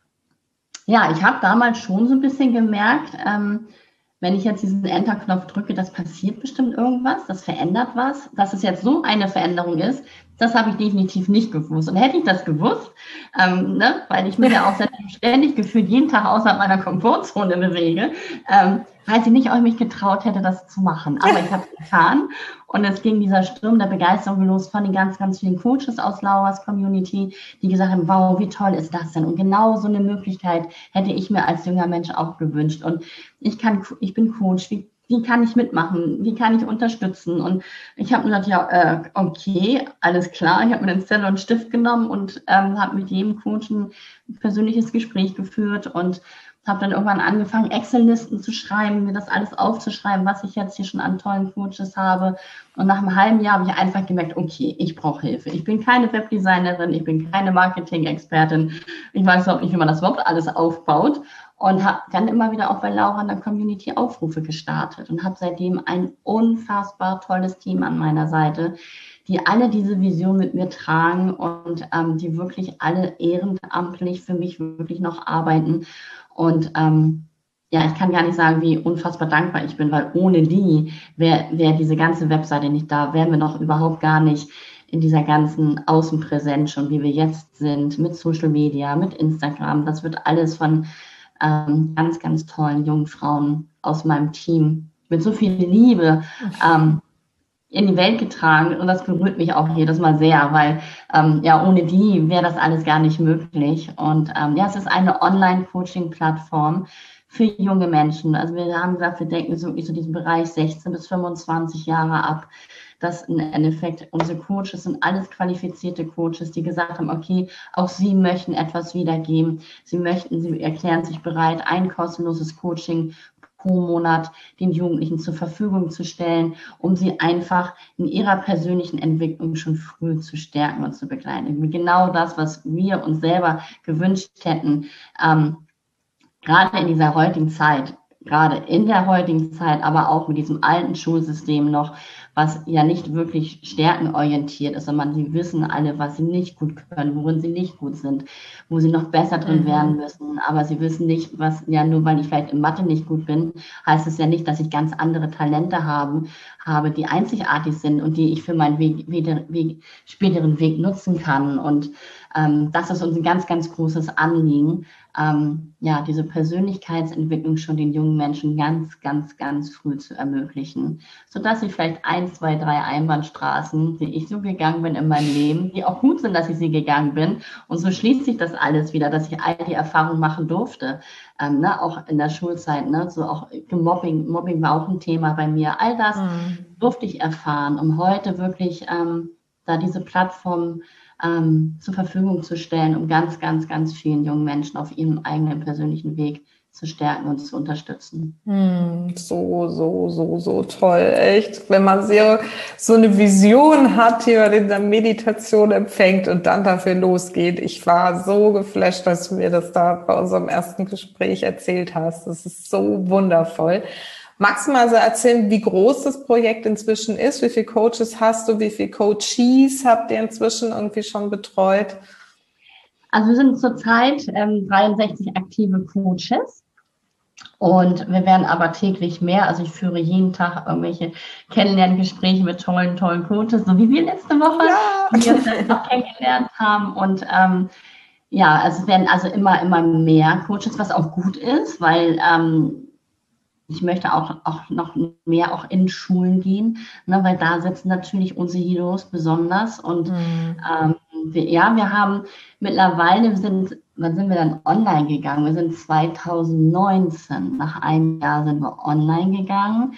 ja, ich habe damals schon so ein bisschen gemerkt, ähm, wenn ich jetzt diesen Enter-Knopf drücke, das passiert bestimmt irgendwas, das verändert was. Dass es jetzt so eine Veränderung ist, Das habe ich definitiv nicht gewusst. Und hätte ich das gewusst, ähm, ne, weil ich mich ja auch ständig gefühlt jeden Tag außerhalb meiner Komfortzone bewege, ähm, weiß ich nicht, ob ich mich getraut hätte, das zu machen. Aber ich habe es getan. Und es ging dieser Sturm der Begeisterung los von den ganz, ganz vielen Coaches aus Lauras Community, die gesagt haben, wow, wie toll ist das denn? Und genau so eine Möglichkeit hätte ich mir als junger Mensch auch gewünscht. Und ich kann, ich bin Coach, wie Wie kann ich mitmachen? Wie kann ich unterstützen? Und ich habe gesagt, ja, äh, okay, alles klar. Ich habe mir den Zettel und einen Stift genommen und ähm, habe mit jedem Coach ein persönliches Gespräch geführt und habe dann irgendwann angefangen, Excel-Listen zu schreiben, mir das alles aufzuschreiben, was ich jetzt hier schon an tollen Coaches habe. Und nach einem halben Jahr habe ich einfach gemerkt, okay, ich brauche Hilfe. Ich bin keine Webdesignerin, ich bin keine Marketing-Expertin. Ich weiß überhaupt nicht, wie man das überhaupt alles aufbaut. Und habe dann immer wieder auch bei Laura in der Community Aufrufe gestartet und habe seitdem ein unfassbar tolles Team an meiner Seite, die alle diese Vision mit mir tragen und ähm, die wirklich alle ehrenamtlich für mich wirklich noch arbeiten. Und ähm, ja, ich kann gar nicht sagen, wie unfassbar dankbar ich bin, weil ohne die wäre wär diese ganze Webseite nicht da, wären wir noch überhaupt gar nicht in dieser ganzen Außenpräsenz schon, wie wir jetzt sind, mit Social Media, mit Instagram. Das wird alles von ähm, ganz, ganz tollen jungen Frauen aus meinem Team mit so viel Liebe ähm, in die Welt getragen. Und das berührt mich auch jedes Mal sehr, weil ähm, ja ohne die wäre das alles gar nicht möglich. Und ähm, ja, es ist eine Online-Coaching-Plattform für junge Menschen. Also wir haben gesagt, wir denken so, so diesen Bereich sechzehn bis fünfundzwanzig Jahre ab. Das im Endeffekt, unsere Coaches sind alles qualifizierte Coaches, die gesagt haben, okay, auch sie möchten etwas wiedergeben. Sie möchten, sie erklären sich bereit, ein kostenloses Coaching pro Monat den Jugendlichen zur Verfügung zu stellen, um sie einfach in ihrer persönlichen Entwicklung schon früh zu stärken und zu begleiten. Genau das, was wir uns selber gewünscht hätten, ähm, gerade in dieser heutigen Zeit, gerade in der heutigen Zeit, aber auch mit diesem alten Schulsystem noch, was ja nicht wirklich stärkenorientiert ist, sondern sie wissen alle, was sie nicht gut können, worin sie nicht gut sind, wo sie noch besser drin mhm. werden müssen, aber sie wissen nicht, was, ja, nur weil ich vielleicht in Mathe nicht gut bin, heißt es ja nicht, dass ich ganz andere Talente haben, habe, die einzigartig sind und die ich für meinen Weg, Weg, späteren Weg nutzen kann. Und ähm, das ist uns ein ganz, ganz großes Anliegen, ähm, ja, diese Persönlichkeitsentwicklung schon den jungen Menschen ganz, ganz, ganz früh zu ermöglichen, sodass sie vielleicht ein, zwei, drei Einbahnstraßen, wie ich so gegangen bin in meinem Leben, die auch gut sind, dass ich sie gegangen bin. Und so schließt sich das alles wieder, dass ich all die Erfahrungen machen durfte, ähm, ne, auch in der Schulzeit, ne, so auch Mobbing, Mobbing war auch ein Thema bei mir. All das mhm. durfte ich erfahren, um heute wirklich ähm, da diese Plattform ähm, zur Verfügung zu stellen, um ganz, ganz, ganz vielen jungen Menschen auf ihrem eigenen persönlichen Weg zu stärken und zu unterstützen. Hm, so, so, so, so toll, echt. Wenn man sehr, so eine Vision hat, die man in der Meditation empfängt und dann dafür losgeht. Ich war so geflasht, dass du mir das da bei unserem ersten Gespräch erzählt hast. Das ist so wundervoll. Magst du mal so erzählen, wie groß das Projekt inzwischen ist? Wie viele Coaches hast du? Wie viele Coaches habt ihr inzwischen irgendwie schon betreut? Also wir sind zurzeit ähm, dreiundsechzig aktive Coaches. Und wir werden aber täglich mehr. Also ich führe jeden Tag irgendwelche Kennenlerngespräche mit tollen, tollen Coaches, so wie wir letzte Woche, ja. die wir uns dann auch kennengelernt haben. Und ähm, ja, also es werden also immer, immer mehr Coaches, was auch gut ist, weil ähm, ich möchte auch, auch noch mehr auch in Schulen gehen, ne, weil da sitzen natürlich unsere Heroes besonders. Und mhm. ähm, wir, ja, wir haben mittlerweile, wir sind, wann sind wir dann online gegangen? Wir sind zwanzig neunzehn, nach einem Jahr sind wir online gegangen.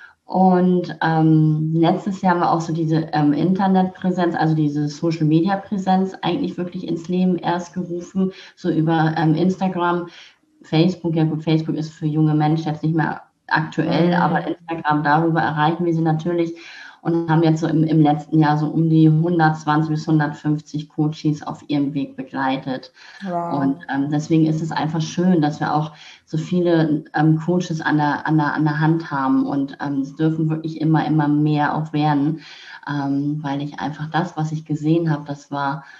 Und ähm, letztes Jahr haben wir auch so diese ähm, Internetpräsenz, also diese Social-Media-Präsenz eigentlich wirklich ins Leben erst gerufen, so über ähm, Instagram, Facebook, ja gut, Facebook ist für junge Menschen jetzt nicht mehr aktuell, mhm. aber Instagram, darüber erreichen wir sie natürlich und haben jetzt so im, im letzten Jahr so um die hundertzwanzig bis hundertfünfzig Coaches auf ihrem Weg begleitet. Wow. Und ähm, deswegen ist es einfach schön, dass wir auch so viele ähm, Coaches an der, an, der, an der Hand haben und ähm, es dürfen wirklich immer, immer mehr auch werden, ähm, weil ich einfach das, was ich gesehen habe, das war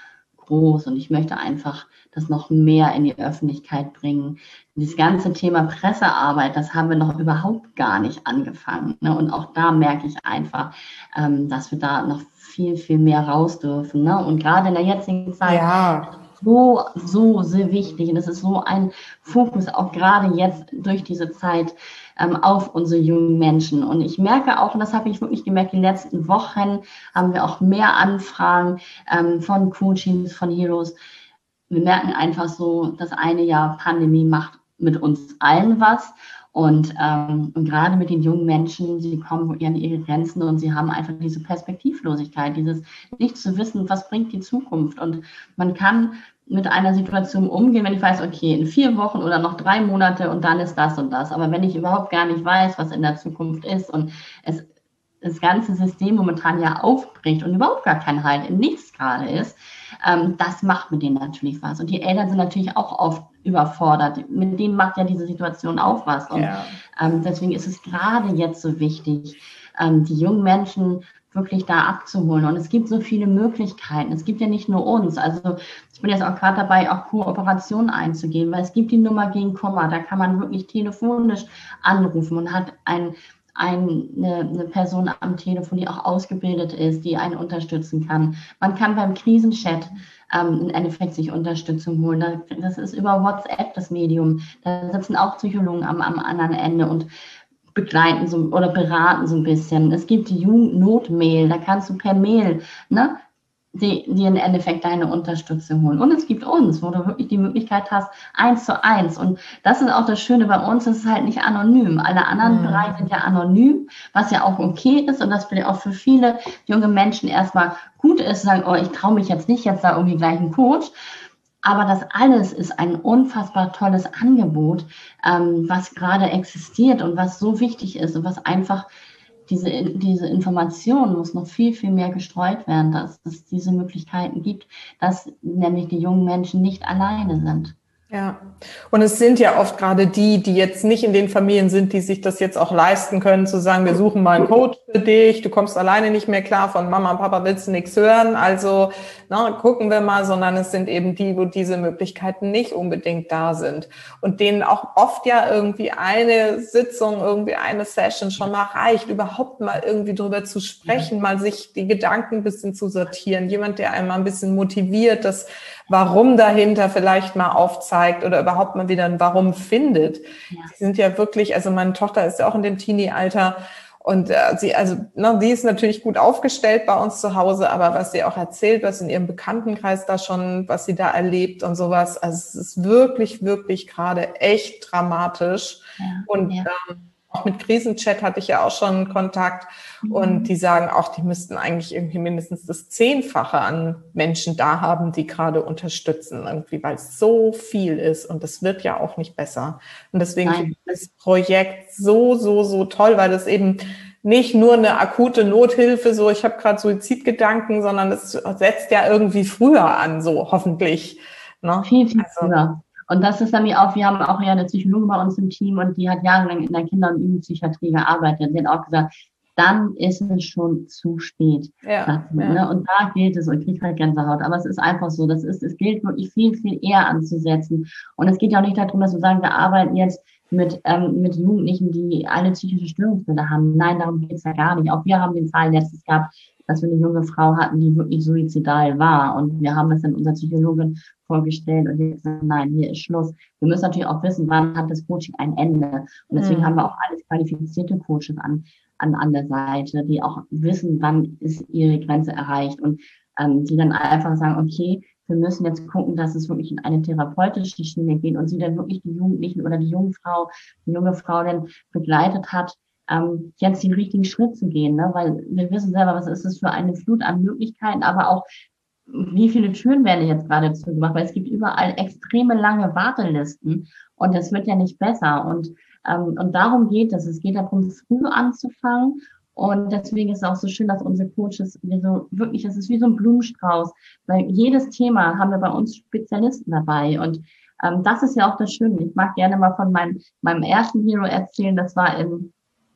groß und ich möchte einfach das noch mehr in die Öffentlichkeit bringen. Dieses ganze Thema Pressearbeit, das haben wir noch überhaupt gar nicht angefangen. Ne? Und auch da merke ich einfach, ähm, dass wir da noch viel, viel mehr raus dürfen. Ne? Und gerade in der jetzigen Zeit ja. so, so sehr wichtig. Und es ist so ein Fokus, auch gerade jetzt durch diese Zeit, ähm, auf unsere jungen Menschen. Und ich merke auch, und das habe ich wirklich gemerkt, die letzten Wochen haben wir auch mehr Anfragen ähm, von Coachings, von Heroes. Wir merken einfach so, das eine Jahr Pandemie macht mit uns allen was. Und, ähm, und gerade mit den jungen Menschen, sie kommen an ihre Grenzen und sie haben einfach diese Perspektivlosigkeit, dieses nicht zu wissen, was bringt die Zukunft. Und man kann mit einer Situation umgehen, wenn ich weiß, okay, in vier Wochen oder noch drei Monate und dann ist das und das. Aber wenn ich überhaupt gar nicht weiß, was in der Zukunft ist und es das ganze System momentan ja aufbricht und überhaupt gar kein Halt in nichts gerade ist, ähm, das macht mit denen natürlich was. Und die Eltern sind natürlich auch oft überfordert. Mit denen macht ja diese Situation auch was. Und ja. ähm, deswegen ist es gerade jetzt so wichtig, ähm, die jungen Menschen wirklich da abzuholen. Und es gibt so viele Möglichkeiten. Es gibt ja nicht nur uns. Also ich bin jetzt auch gerade dabei, auch Kooperationen einzugehen, weil es gibt die Nummer gegen Kummer. Da kann man wirklich telefonisch anrufen und hat ein Ein, eine, eine Person am Telefon, die auch ausgebildet ist, die einen unterstützen kann. Man kann beim Krisenchat ähm, im Endeffekt sich Unterstützung holen. Das ist über WhatsApp das Medium. Da sitzen auch Psychologen am, am anderen Ende und begleiten so, oder beraten so ein bisschen. Es gibt die Jugendnotmail, da kannst du per Mail, ne, die, die im Endeffekt deine Unterstützung holen. Und es gibt uns, wo du wirklich die Möglichkeit hast, eins zu eins. Und das ist auch das Schöne bei uns, es ist halt nicht anonym. Alle anderen mhm. Bereiche sind ja anonym, was ja auch okay ist und das vielleicht auch für viele junge Menschen erstmal gut ist, sagen, oh, ich traue mich jetzt nicht, jetzt da irgendwie gleich einen Coach. Aber das alles ist ein unfassbar tolles Angebot, ähm, was gerade existiert und was so wichtig ist und was einfach Diese, diese Information muss noch viel, viel mehr gestreut werden, dass es diese Möglichkeiten gibt, dass nämlich die jungen Menschen nicht alleine sind. Ja, und es sind ja oft gerade die, die jetzt nicht in den Familien sind, die sich das jetzt auch leisten können, zu sagen, wir suchen mal einen Coach für dich, du kommst alleine nicht mehr klar, von Mama und Papa willst du nichts hören, also na, gucken wir mal, sondern es sind eben die, wo diese Möglichkeiten nicht unbedingt da sind und denen auch oft ja irgendwie eine Sitzung, irgendwie eine Session schon mal reicht, überhaupt mal irgendwie drüber zu sprechen, mal sich die Gedanken ein bisschen zu sortieren, jemand, der einmal ein bisschen motiviert, das Warum dahinter vielleicht mal aufzeigt oder überhaupt mal wieder ein Warum findet. Ja. Die sind ja wirklich, also meine Tochter ist ja auch in dem Teenie-Alter und äh, sie, also, ne, die ist natürlich gut aufgestellt bei uns zu Hause, aber was sie auch erzählt, was in ihrem Bekanntenkreis da schon, was sie da erlebt und sowas, also es ist wirklich, wirklich gerade echt dramatisch. Ja. Und ja. ähm, auch mit Krisenchat hatte ich ja auch schon Kontakt mhm. und die sagen auch, die müssten eigentlich irgendwie mindestens das Zehnfache an Menschen da haben, die gerade unterstützen, irgendwie, weil es so viel ist und das wird ja auch nicht besser. Und deswegen finde ich das Projekt so, so, so toll, weil das eben nicht nur eine akute Nothilfe, so ich habe gerade Suizidgedanken, sondern es setzt ja irgendwie früher an, so hoffentlich. Ne? Viel, viel also, früher. Und das ist nämlich auch, wir haben auch ja eine Psychologin bei uns im Team und die hat jahrelang in der Kinder- und Jugendpsychiatrie gearbeitet. Sie hat auch gesagt, dann ist es schon zu spät. Ja, das, ja. Ne? Und da gilt es, und ich kriege halt Gänsehaut, aber es ist einfach so, das ist, es gilt wirklich viel, viel eher anzusetzen. Und es geht ja auch nicht darum, dass wir sagen, wir arbeiten jetzt mit, ähm, mit Jugendlichen, die alle psychische Störungsbilder haben. Nein, darum geht es ja gar nicht. Auch wir haben den Fall letztes gehabt, dass wir eine junge Frau hatten, die wirklich suizidal war. Und wir haben das dann unserer Psychologin vorgestellt und die gesagt, nein, hier ist Schluss. Wir müssen natürlich auch wissen, wann hat das Coaching ein Ende. Und deswegen mhm. haben wir auch alles qualifizierte Coaches an, an, an der Seite, die auch wissen, wann ist ihre Grenze erreicht. Und ähm, die dann einfach sagen, okay, wir müssen jetzt gucken, dass es wirklich in eine therapeutische Schiene geht und sie dann wirklich die Jugendlichen oder die junge Frau, die junge Frau dann begleitet hat, ähm, jetzt den richtigen Schritt zu gehen, ne? Weil wir wissen selber, was ist das für eine Flut an Möglichkeiten, aber auch wie viele Türen werden jetzt gerade zugemacht, weil es gibt überall extreme lange Wartelisten und das wird ja nicht besser und ähm, und darum geht es. Es geht darum, früh anzufangen und deswegen ist es auch so schön, dass unsere Coaches wir so wirklich, es ist wie so ein Blumenstrauß, weil jedes Thema haben wir bei uns Spezialisten dabei und ähm, das ist ja auch das Schöne. Ich mag gerne mal von meinem meinem ersten Hero erzählen, das war im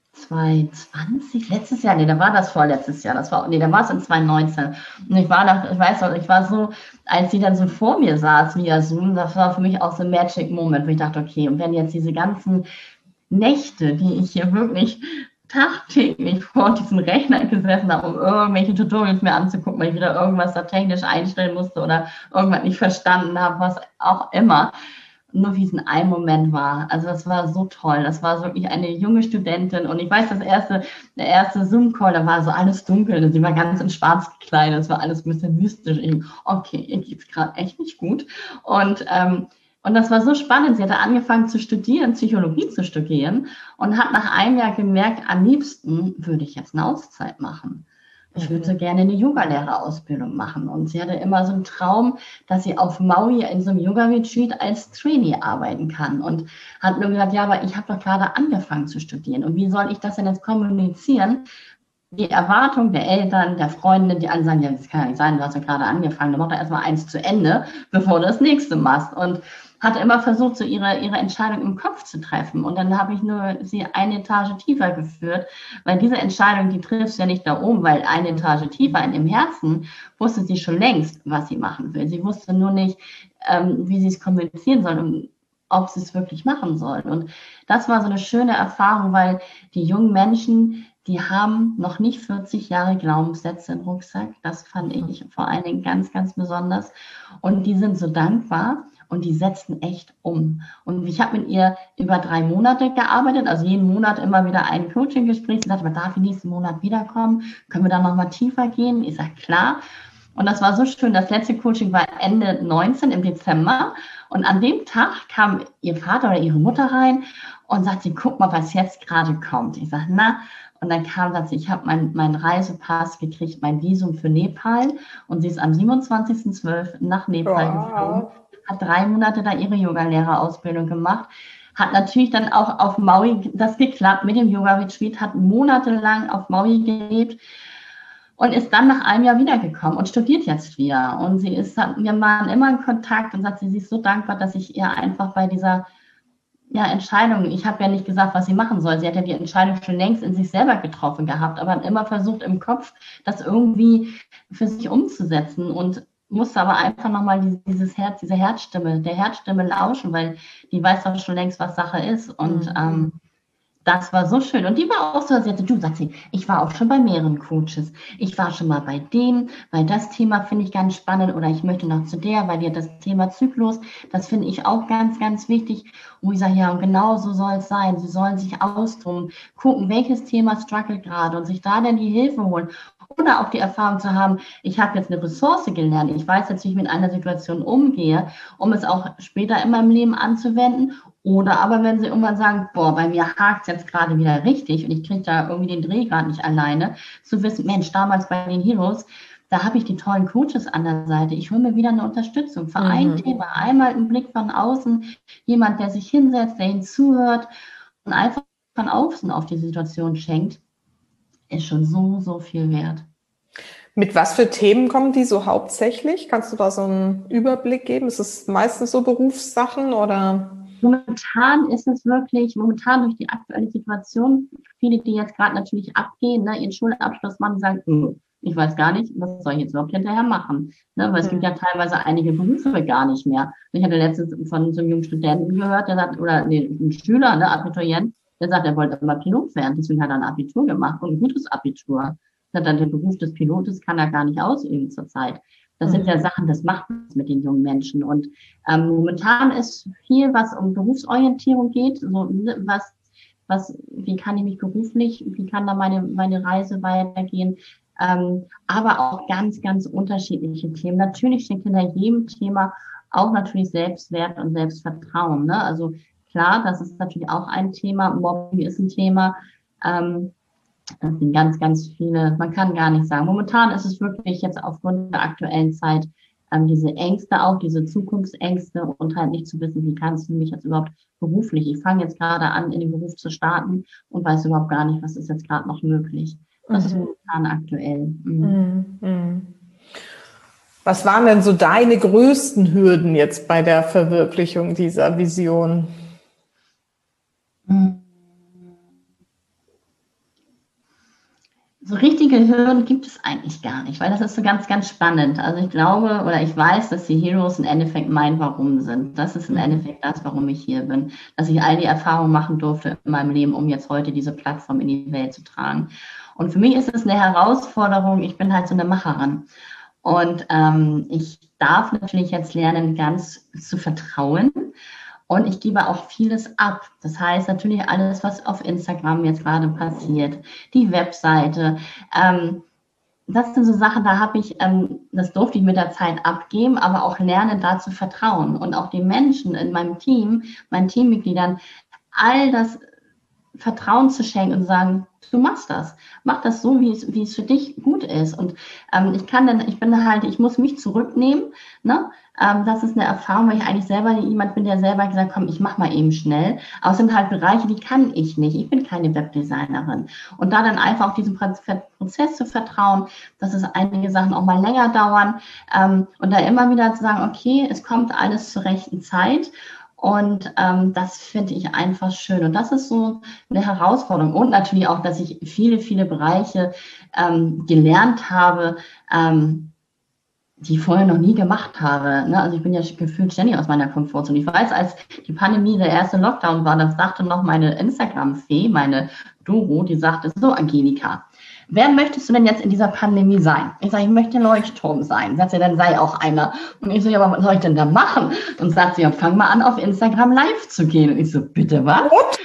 zwanzig zwanzig, letztes Jahr, nee, da war das vorletztes Jahr, das war, nee, da war es in zwanzig neunzehn. Und ich war da, ich weiß noch, ich war so, als sie dann so vor mir saß via Zoom, das war für mich auch so ein Magic Moment, wo ich dachte, okay, und wenn jetzt diese ganzen Nächte, die ich hier wirklich tagtäglich vor diesem Rechner gesessen habe, um irgendwelche Tutorials mir anzugucken, weil ich wieder irgendwas da technisch einstellen musste oder irgendwas nicht verstanden habe, was auch immer, nur wie es in einem Moment war. Also das war so toll. Das war wirklich eine junge Studentin und ich weiß, das erste, der erste Zoom-Call, da war so alles dunkel und sie war ganz in schwarz gekleidet. Das war alles ein bisschen mystisch. Ich, okay, ihr geht's gerade echt nicht gut. Und ähm, Und das war so spannend. Sie hatte angefangen zu studieren, Psychologie zu studieren und hat nach einem Jahr gemerkt, am liebsten würde ich jetzt eine Auszeit machen. Ich würde so gerne eine Yogalehrerausbildung machen. Und sie hatte immer so einen Traum, dass sie auf Maui in so einem Yoga-Retreat als Trainee arbeiten kann. Und hat nur gesagt, ja, aber ich habe doch gerade angefangen zu studieren. Und wie soll ich das denn jetzt kommunizieren? Die Erwartung der Eltern, der Freunde, die alle sagen, ja, das kann ja nicht sein, du hast ja gerade angefangen, du machst doch erstmal eins zu Ende, bevor du das nächste machst. Und hat immer versucht, so ihre, ihre Entscheidung im Kopf zu treffen. Und dann habe ich nur sie eine Etage tiefer geführt, weil diese Entscheidung, die triffst du ja nicht da oben, weil eine Etage tiefer in dem Herzen wusste sie schon längst, was sie machen will. Sie wusste nur nicht, ähm, wie sie es kommunizieren soll und ob sie es wirklich machen soll. Und das war so eine schöne Erfahrung, weil die jungen Menschen, die haben noch nicht vierzig Jahre Glaubenssätze im Rucksack. Das fand ich vor allen Dingen ganz, ganz besonders. Und die sind so dankbar. Und die setzen echt um. Und ich habe mit ihr über drei Monate gearbeitet, also jeden Monat immer wieder ein Coaching-Gespräch. Sie sagte, aber darf ich nächsten Monat wiederkommen? Können wir da nochmal tiefer gehen? Ich sage, klar. Und das war so schön. Das letzte Coaching war Ende neunzehn im Dezember. Und an dem Tag kam ihr Vater oder ihre Mutter rein und sagt sie, guck mal, was jetzt gerade kommt. Ich sage, na, und dann kam das, ich habe meinen mein Reisepass gekriegt, mein Visum für Nepal. Und sie ist am siebenundzwanzigsten zwölften nach Nepal wow. geflogen. Hat drei Monate da ihre Yogalehrerausbildung gemacht, hat natürlich dann auch auf Maui das geklappt mit dem Yoga-Retreat, hat monatelang auf Maui gelebt und ist dann nach einem Jahr wiedergekommen und studiert jetzt wieder. Und sie ist, wir waren immer in Kontakt und sagt, sie ist so dankbar, dass ich ihr einfach bei dieser ja, Entscheidung, ich habe ja nicht gesagt, was sie machen soll. Sie hat ja die Entscheidung schon längst in sich selber getroffen gehabt, aber hat immer versucht im Kopf, das irgendwie für sich umzusetzen und musste aber einfach nochmal dieses Herz, diese Herzstimme, der Herzstimme lauschen, weil die weiß doch schon längst, was Sache ist. Und mhm. ähm, das war so schön. Und die war auch so, sie hatte, du, sagt sie, ich war auch schon bei mehreren Coaches. Ich war schon mal bei dem, weil das Thema finde ich ganz spannend oder ich möchte noch zu der, weil wir das Thema Zyklus, das finde ich auch ganz, ganz wichtig. Und ich sage, ja, und genau so soll es sein. Sie sollen sich austoben, gucken, welches Thema struggelt gerade und sich da dann die Hilfe holen. Oder auch die Erfahrung zu haben, ich habe jetzt eine Ressource gelernt, ich weiß jetzt, wie ich mit einer Situation umgehe, um es auch später in meinem Leben anzuwenden. Oder aber wenn sie irgendwann sagen, boah, bei mir hakt es jetzt gerade wieder richtig und ich kriege da irgendwie den Dreh gerade nicht alleine, zu wissen, Mensch, damals bei den Heroes, da habe ich die tollen Coaches an der Seite. Ich hole mir wieder eine Unterstützung für mhm. ein Thema. Einmal einen Blick von außen, jemand, der sich hinsetzt, der hinzuhört und einfach von außen auf die Situation schenkt, ist schon so, so viel wert. Mit was für Themen kommen die so hauptsächlich? Kannst du da so einen Überblick geben? Ist es meistens so Berufssachen oder? Momentan ist es wirklich, momentan durch die aktuelle Situation, viele, die jetzt gerade natürlich abgehen, ne, ihren Schulabschluss machen, sagen, hm, ich weiß gar nicht, was soll ich jetzt überhaupt hinterher machen? Ne, weil es gibt ja teilweise einige Berufe gar nicht mehr. Ich hatte letztens von so einem jungen Studenten gehört, der sagt, oder nee, ein Schüler, ne, Abiturient, der sagt, er wollte immer Pilot werden, deswegen hat er ein Abitur gemacht und ein gutes Abitur. Dann den Beruf des Pilotes kann er gar nicht ausüben zurzeit. Das sind ja Sachen, das macht was mit den jungen Menschen. Und ähm, momentan ist viel, was um Berufsorientierung geht, so was, was, wie kann ich mich beruflich, wie kann da meine meine Reise weitergehen, ähm, aber auch ganz, ganz unterschiedliche Themen. Natürlich steckt hinter jedem Thema auch natürlich Selbstwert und Selbstvertrauen. Ne? Also klar, das ist natürlich auch ein Thema. Mobbing ist ein Thema. Ähm, Das sind ganz, ganz viele, man kann gar nicht sagen. Momentan ist es wirklich jetzt aufgrund der aktuellen Zeit ähm, diese Ängste auch, diese Zukunftsängste und halt nicht zu wissen, wie kannst du mich jetzt überhaupt beruflich, ich fange jetzt gerade an, in den Beruf zu starten und weiß überhaupt gar nicht, was ist jetzt gerade noch möglich. Das mhm. ist momentan aktuell. Mhm. Mhm. Was waren denn so deine größten Hürden jetzt bei der Verwirklichung dieser Vision? Mhm. richtige Hürden gibt es eigentlich gar nicht, weil das ist so ganz, ganz spannend. Also ich glaube oder ich weiß, dass die Heroes im Endeffekt mein Warum sind. Das ist im Endeffekt das, warum ich hier bin. Dass ich all die Erfahrungen machen durfte in meinem Leben, um jetzt heute diese Plattform in die Welt zu tragen. Und für mich ist es eine Herausforderung. Ich bin halt so eine Macherin. Und ähm, ich darf natürlich jetzt lernen, ganz zu vertrauen. Und ich gebe auch vieles ab. Das heißt natürlich alles, was auf Instagram jetzt gerade passiert, die Webseite. Ähm, das sind so Sachen, da habe ich, ähm, das durfte ich mit der Zeit abgeben, aber auch lernen, da zu vertrauen. Und auch den Menschen in meinem Team, meinen Teammitgliedern, all das Vertrauen zu schenken und sagen, du machst das. Mach das so, wie es, wie es für dich gut ist. Und ähm, ich kann dann, ich bin halt, ich muss mich zurücknehmen. Ne? Ähm, das ist eine Erfahrung, weil ich eigentlich selber jemand bin, der selber gesagt, komm, ich mach mal eben schnell. Aber es sind halt Bereiche, die kann ich nicht. Ich bin keine Webdesignerin. Und da dann einfach auf diesen Prozess zu vertrauen, dass es einige Sachen auch mal länger dauern ähm, und da immer wieder zu sagen, okay, es kommt alles zur rechten Zeit. Und ähm, das finde ich einfach schön. Und das ist so eine Herausforderung. Und natürlich auch, dass ich viele, viele Bereiche ähm, gelernt habe, ähm, die ich vorher noch nie gemacht habe. Ne? Also ich bin ja gefühlt ständig aus meiner Komfortzone. Ich weiß, als die Pandemie der erste Lockdown war, das sagte noch meine Instagram-Fee, meine Doro, die sagte, so Angelika, wer möchtest du denn jetzt in dieser Pandemie sein? Ich sage, ich möchte Leuchtturm sein. Sagt sie, dann sei auch einer. Und ich so, ja, aber was soll ich denn da machen? Und sagt sie, ja, fang mal an, auf Instagram live zu gehen. Und ich so, bitte was?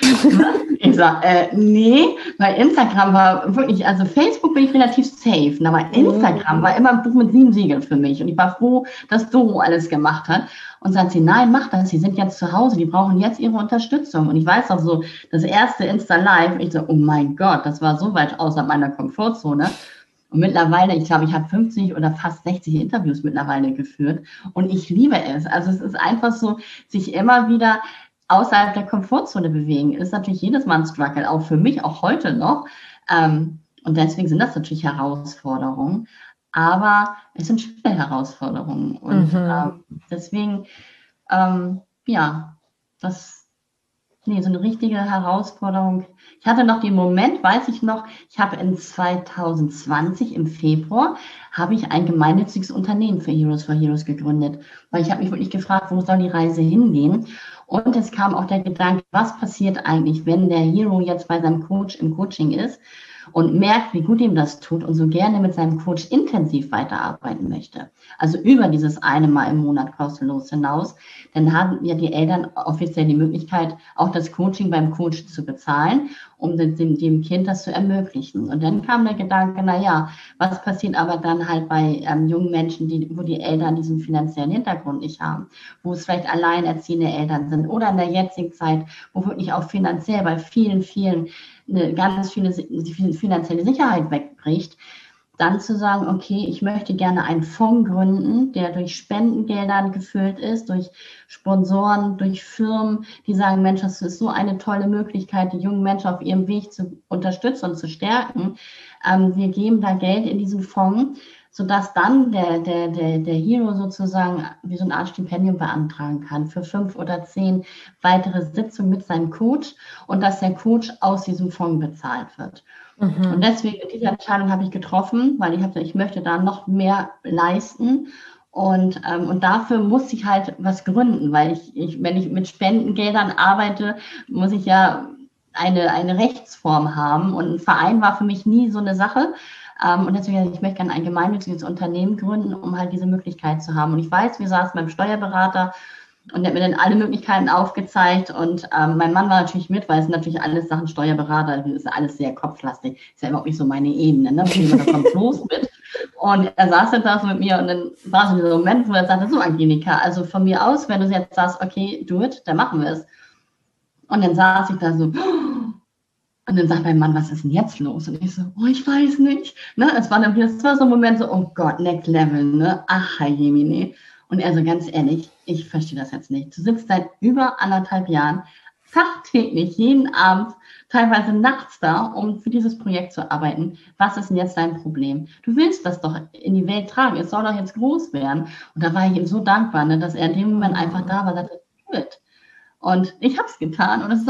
Ich sage, äh, nee, weil Instagram war wirklich, also Facebook bin ich relativ safe, aber Instagram war immer ein Buch mit sieben Siegeln für mich. Und ich war froh, dass Doro alles gemacht hat. Und sagt sie, nein, mach das, sie sind jetzt zu Hause, die brauchen jetzt ihre Unterstützung. Und ich weiß auch so, das erste Insta-Live, ich so, oh mein Gott, das war so weit außerhalb meiner Komfortzone. Und mittlerweile, ich glaube, ich habe fünfzig oder fast sechzig Interviews mittlerweile geführt. Und ich liebe es. Also es ist einfach so, sich immer wieder außerhalb der Komfortzone bewegen. Ist natürlich jedes Mal ein Struggle, auch für mich, auch heute noch. Und deswegen sind das natürlich Herausforderungen. Aber es sind schöne Herausforderungen. Und mhm. ähm, deswegen, ähm, ja, das, nee, so eine richtige Herausforderung. Ich hatte noch den Moment, weiß ich noch, ich habe in zwanzig zwanzig im Februar, habe ich ein gemeinnütziges Unternehmen für Heroes for Heroes gegründet. Weil ich habe mich wirklich gefragt, wo soll die Reise hingehen? Und es kam auch der Gedanke, was passiert eigentlich, wenn der Hero jetzt bei seinem Coach im Coaching ist und merkt, wie gut ihm das tut und so gerne mit seinem Coach intensiv weiterarbeiten möchte. Also über dieses eine Mal im Monat kostenlos hinaus. Dann haben ja die Eltern offiziell die Möglichkeit, auch das Coaching beim Coach zu bezahlen, um dem, dem Kind das zu ermöglichen. Und dann kam der Gedanke, na ja, was passiert aber dann halt bei ähm, jungen Menschen, die, wo die Eltern diesen finanziellen Hintergrund nicht haben, wo es vielleicht alleinerziehende Eltern sind oder in der jetzigen Zeit, wo wirklich auch finanziell bei vielen, vielen eine ganz viele finanzielle Sicherheit wegbricht, dann zu sagen, okay, ich möchte gerne einen Fonds gründen, der durch Spendengeldern gefüllt ist, durch Sponsoren, durch Firmen, die sagen, Mensch, das ist so eine tolle Möglichkeit, die jungen Menschen auf ihrem Weg zu unterstützen und zu stärken. Ähm, wir geben da Geld in diesen Fonds, sodass dann der, der, der, der Hero sozusagen wie so eine Art Stipendium beantragen kann für fünf oder zehn weitere Sitzungen mit seinem Coach und dass der Coach aus diesem Fonds bezahlt wird. Mhm. Und deswegen, diese Entscheidung habe ich getroffen, weil ich habe gesagt, ich möchte da noch mehr leisten. Und, ähm, und dafür muss ich halt was gründen, weil ich, ich, wenn ich mit Spendengeldern arbeite, muss ich ja eine, eine Rechtsform haben. Und ein Verein war für mich nie so eine Sache. Um, und deswegen, ich möchte gerne ein gemeinnütziges Unternehmen gründen, um halt diese Möglichkeit zu haben. Und ich weiß, wir saßen beim Steuerberater und der hat mir dann alle Möglichkeiten aufgezeigt. Und ähm, mein Mann war natürlich mit, weil es sind natürlich alles Sachen Steuerberater, das ist alles sehr kopflastig. Ist ja überhaupt nicht so meine Ebene, ne? Da kommt bloß mit. Und er saß dann da so mit mir und dann war so dieser Moment, wo er sagte, so Angelika, also von mir aus, wenn du jetzt sagst, okay, do it, dann machen wir es. Und dann saß ich da so, und dann sagt mein Mann, was ist denn jetzt los? Und ich so, oh, ich weiß nicht. Ne? Es war dann das war so ein Moment so, oh Gott, next level, ne? Ach, Jemine. Und er so, ganz ehrlich, ich verstehe das jetzt nicht. Du sitzt seit über anderthalb Jahren tagtäglich, jeden Abend, teilweise nachts da, um für dieses Projekt zu arbeiten. Was ist denn jetzt dein Problem? Du willst das doch in die Welt tragen. Es soll doch jetzt groß werden. Und da war ich ihm so dankbar, ne, dass er in dem Moment einfach da war und sagte, do it. Und ich habe es getan und es ist auch gut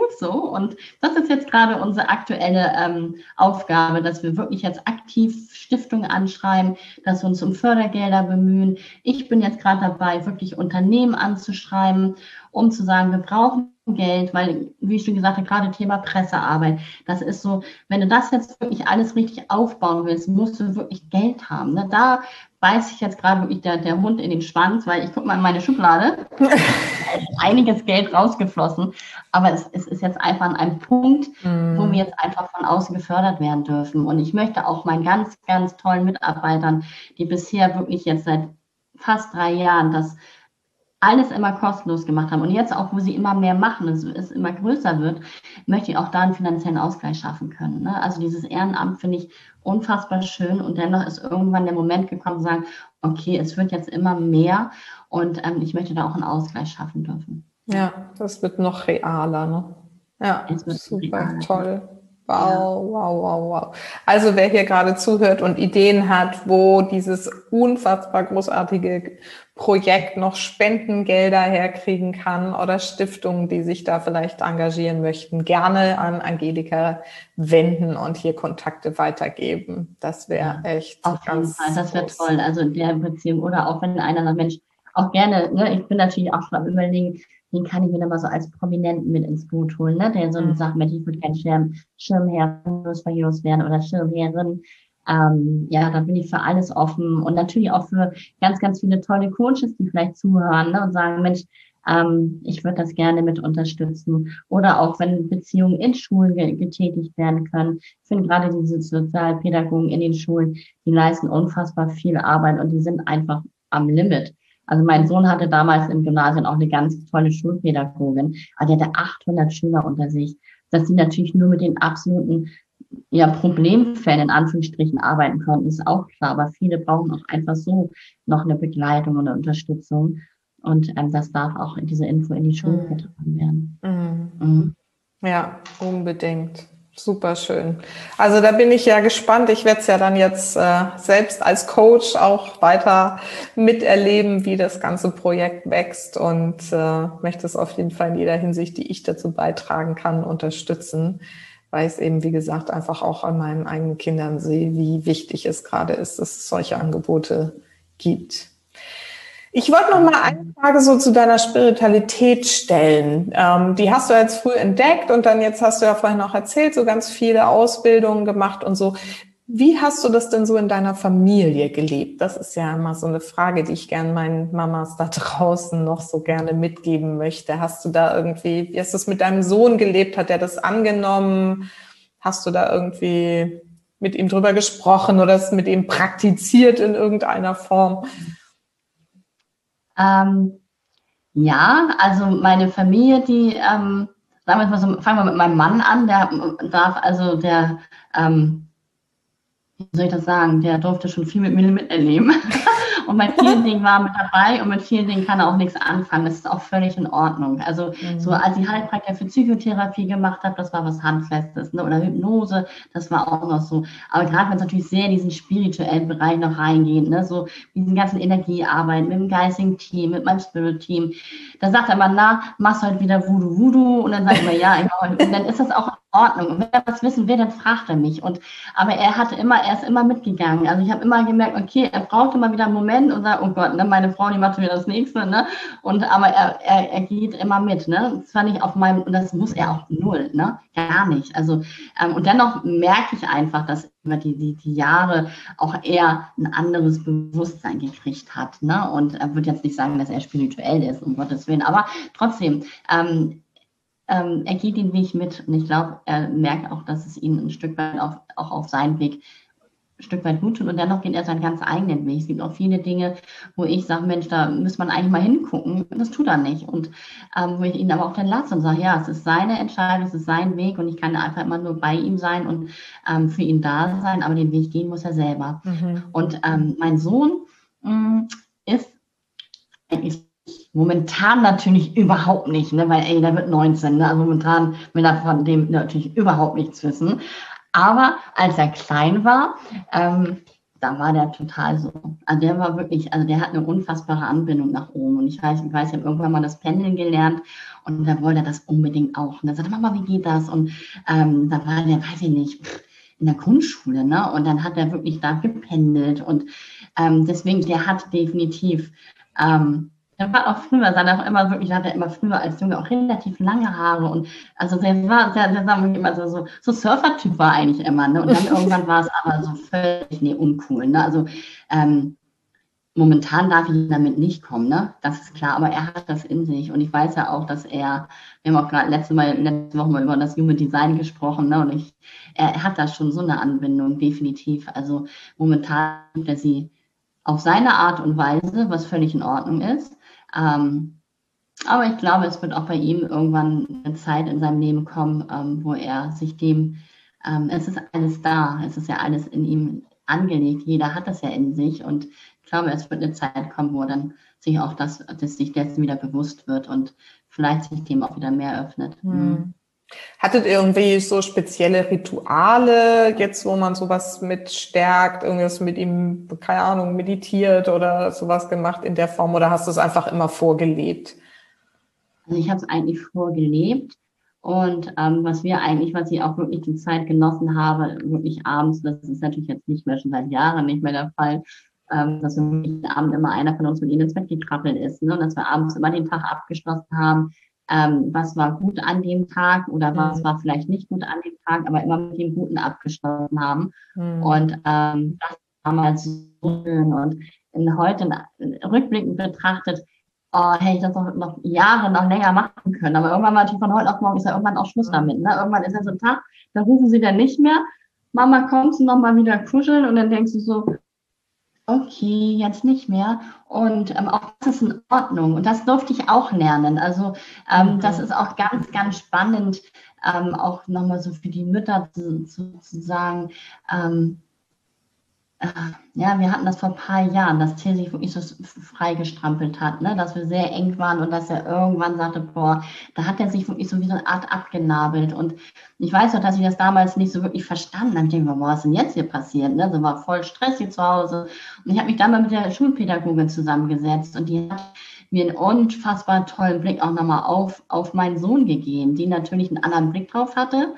so. Und das ist jetzt gerade unsere aktuelle ähm, Aufgabe, dass wir wirklich jetzt aktiv Stiftungen anschreiben, dass wir uns um Fördergelder bemühen. Ich bin jetzt gerade dabei, wirklich Unternehmen anzuschreiben, um zu sagen, wir brauchen Geld, weil, wie ich schon gesagt habe, gerade Thema Pressearbeit, das ist so, wenn du das jetzt wirklich alles richtig aufbauen willst, musst du wirklich Geld haben. Ne? Da beißt sich jetzt gerade wirklich der, der Hund in den Schwanz, weil ich gucke mal in meine Schublade, da ist einiges Geld rausgeflossen, aber es, es ist jetzt einfach an einem Punkt, mm. wo wir jetzt einfach von außen gefördert werden dürfen. Und ich möchte auch meinen ganz, ganz tollen Mitarbeitern, die bisher wirklich jetzt seit fast drei Jahren das alles immer kostenlos gemacht haben und jetzt auch, wo sie immer mehr machen, es, es immer größer wird, möchte ich auch da einen finanziellen Ausgleich schaffen können. Ne? Also dieses Ehrenamt finde ich unfassbar schön und dennoch ist irgendwann der Moment gekommen, zu sagen, okay, es wird jetzt immer mehr und ähm, ich möchte da auch einen Ausgleich schaffen dürfen. Ja, das wird noch realer, ne? Ja, super, realer. Toll. Wow, ja. wow, wow, wow. Also wer hier gerade zuhört und Ideen hat, wo dieses unfassbar großartige Projekt noch Spendengelder herkriegen kann oder Stiftungen, die sich da vielleicht engagieren möchten, gerne an Angelika wenden und hier Kontakte weitergeben. Das wäre ja, echt auf jeden Fall, das wäre toll. Also in der Beziehung oder auch wenn einer sagt, Mensch, auch gerne, ne, ich bin natürlich auch schon am Überlegen, den kann ich mir dann mal so als Prominenten mit ins Boot holen, ne? Der so mhm. sagt, Mensch, ich würde kein Schirm, Schirmherr für Heroes werden oder Schirmherrin. Ähm, ja, da bin ich für alles offen und natürlich auch für ganz, ganz viele tolle Coaches, die vielleicht zuhören, ne? Und sagen, Mensch, ähm, ich würde das gerne mit unterstützen. Oder auch, wenn Beziehungen in Schulen ge- getätigt werden können. Ich finde gerade diese Sozialpädagogen in den Schulen, die leisten unfassbar viel Arbeit und die sind einfach am Limit. Also mein Sohn hatte damals im Gymnasium auch eine ganz tolle Schulpädagogin, aber die hatte achthundert Schüler unter sich, dass sie natürlich nur mit den absoluten ja, Problemfällen in Anführungsstrichen arbeiten konnten, ist auch klar, aber viele brauchen auch einfach so noch eine Begleitung und eine Unterstützung und ähm, das darf auch in diese Info in die Schule mhm. getragen werden. Mhm. Mhm. Ja, unbedingt. Super schön. Also da bin ich ja gespannt. Ich werde es ja dann jetzt äh, selbst als Coach auch weiter miterleben, wie das ganze Projekt wächst und äh, möchte es auf jeden Fall in jeder Hinsicht, die ich dazu beitragen kann, unterstützen, weil ich es eben, wie gesagt, einfach auch an meinen eigenen Kindern sehe, wie wichtig es gerade ist, dass es solche Angebote gibt. Ich wollte noch mal eine Frage so zu deiner Spiritualität stellen. Ähm, die hast du jetzt früh entdeckt und dann jetzt hast du ja vorhin auch erzählt, so ganz viele Ausbildungen gemacht und so. Wie hast du das denn so in deiner Familie gelebt? Das ist ja immer so eine Frage, die ich gerne meinen Mamas da draußen noch so gerne mitgeben möchte. Hast du da irgendwie, wie hast du es mit deinem Sohn gelebt? Hat er das angenommen? Hast du da irgendwie mit ihm drüber gesprochen oder es mit ihm praktiziert in irgendeiner Form? Ähm, ja, also meine Familie, die, ähm, sagen wir mal so, fangen wir mit meinem Mann an, der darf, also der, ähm, wie soll ich das sagen, der durfte schon viel mit mir miterleben und bei vielen Dingen war mit dabei und mit vielen Dingen kann er auch nichts anfangen. Das ist auch völlig in Ordnung. Also mhm. so als ich Heilpraktiker für Psychotherapie gemacht habe, das war was Handfestes, ne? Oder Hypnose, das war auch noch so. Aber gerade wenn es natürlich sehr in diesen spirituellen Bereich noch reingeht, ne? So diesen ganzen Energiearbeit mit dem geistigen Team, mit meinem Spirit-Team, da sagt er immer, na, machst du heute wieder Voodoo, Voodoo und dann sage ich immer, ja, ich heute. Und dann ist das auch in Ordnung. Und wenn er was wissen will, dann fragt er mich. Und, aber er hatte immer, er ist immer mitgegangen. Also ich habe immer gemerkt, okay, er braucht immer wieder einen Moment und sagt, oh Gott, ne, meine Frau, die macht wieder das Nächste, ne? Und aber er, er, er geht immer mit, ne? Das war nicht auf meinem, und das muss er auch null, ne? Gar nicht. Also, ähm, und dennoch merke ich einfach, dass über die, die, die Jahre auch er ein anderes Bewusstsein gekriegt hat, ne? Und er würde jetzt nicht sagen, dass er spirituell ist, um Gottes Willen, aber trotzdem, ähm, ähm, er geht den Weg mit und ich glaube, er merkt auch, dass es ihn ein Stück weit auf, auch auf seinen Weg ein Stück weit gut tut und dennoch geht er seinen ganz eigenen Weg. Es gibt auch viele Dinge, wo ich sage, Mensch, da müsste man eigentlich mal hingucken. Das tut er nicht. Und ähm, wo ich ihn aber auch dann lasse und sage, ja, es ist seine Entscheidung, es ist sein Weg und ich kann einfach immer nur bei ihm sein und ähm, für ihn da sein, aber den Weg gehen muss er selber. Mhm. Und ähm, mein Sohn mh, ist eigentlich momentan natürlich überhaupt nicht, ne, weil ey, der wird neunzehn, ne, also momentan will er von dem natürlich überhaupt nichts wissen. Aber als er klein war, ähm, da war der total so. Also der war wirklich, also der hat eine unfassbare Anbindung nach oben. Und ich weiß, ich weiß, ich habe irgendwann mal das Pendeln gelernt Und da wollte er das unbedingt auch. Und er sagte, Mama, wie geht das? Und ähm, da war der, weiß ich nicht, in der Grundschule, ne? Und dann hat er wirklich da gependelt. Und ähm, deswegen, der hat definitiv, ähm, der war auch früher, sah er auch immer wirklich, hat er immer früher als Junge auch relativ lange Haare. Und also der war, der, der sagen wir immer so, so, so Surfer-Typ war eigentlich immer, ne? Und dann irgendwann war es aber so völlig, nee, uncool, ne? Also ähm, momentan darf ich damit nicht kommen, ne? Das ist klar, aber er hat das in sich und ich weiß ja auch, dass er, wir haben auch gerade letzte, Mal, letzte Woche mal über das Human Design gesprochen, ne? Und ich, er, er hat da schon so eine Anbindung, definitiv. Also momentan gibt er sie auf seine Art und Weise, was völlig in Ordnung ist. Ähm, aber ich glaube, es wird auch bei ihm irgendwann eine Zeit in seinem Leben kommen, ähm, wo er sich dem, ähm, es ist alles da, es ist ja alles in ihm angelegt, jeder hat das ja in sich und ich glaube, es wird eine Zeit kommen, wo er dann sich auch das, dass sich dessen wieder bewusst wird und vielleicht sich dem auch wieder mehr öffnet. Hm. Hattet ihr irgendwie so spezielle Rituale, jetzt wo man sowas mit stärkt, irgendwas mit ihm, keine Ahnung, meditiert oder sowas gemacht in der Form oder hast du es einfach immer vorgelebt? Also ich habe es eigentlich vorgelebt und ähm, was wir eigentlich, was ich auch wirklich die Zeit genossen habe, wirklich abends, das ist natürlich jetzt nicht mehr schon seit Jahren nicht mehr der Fall, ähm, dass wir wirklich Abend immer einer von uns mit ihnen ins Bett gekrabbelt ist, ne? Und dass wir abends immer den Tag abgeschlossen haben, ähm, was war gut an dem Tag oder was Mhm. war vielleicht nicht gut an dem Tag, aber immer mit dem Guten abgeschlossen haben. Mhm. Und ähm, das war mal so schön. Und in heute rückblickend betrachtet, oh, hätte ich das noch, noch Jahre noch länger machen können. Aber irgendwann war natürlich von heute auf morgen ist ja irgendwann auch Schluss damit. Ne? Irgendwann ist ja so ein Tag, da rufen sie dann nicht mehr. Mama, kommst du noch mal wieder kuscheln? Und dann denkst du so, okay, jetzt nicht mehr. Und ähm, auch das ist in Ordnung. Und das durfte ich auch lernen. Also ähm, Mhm. das ist auch ganz, ganz spannend, ähm, auch nochmal so für die Mütter zu, zu, zu sagen, ähm, äh, ja, wir hatten das vor ein paar Jahren, dass Till sich wirklich so freigestrampelt hat, ne? Dass wir sehr eng waren und dass er irgendwann sagte, boah, da hat er sich wirklich so wie so eine Art abgenabelt. Und ich weiß noch, dass ich das damals nicht so wirklich verstanden habe. Ich denke, boah, was ist denn jetzt hier passiert? Ne? So war voll stressig zu Hause. Und ich habe mich dann mal mit der Schulpädagogin zusammengesetzt und die hat mir einen unfassbar tollen Blick auch nochmal auf, auf meinen Sohn gegeben, die natürlich einen anderen Blick drauf hatte.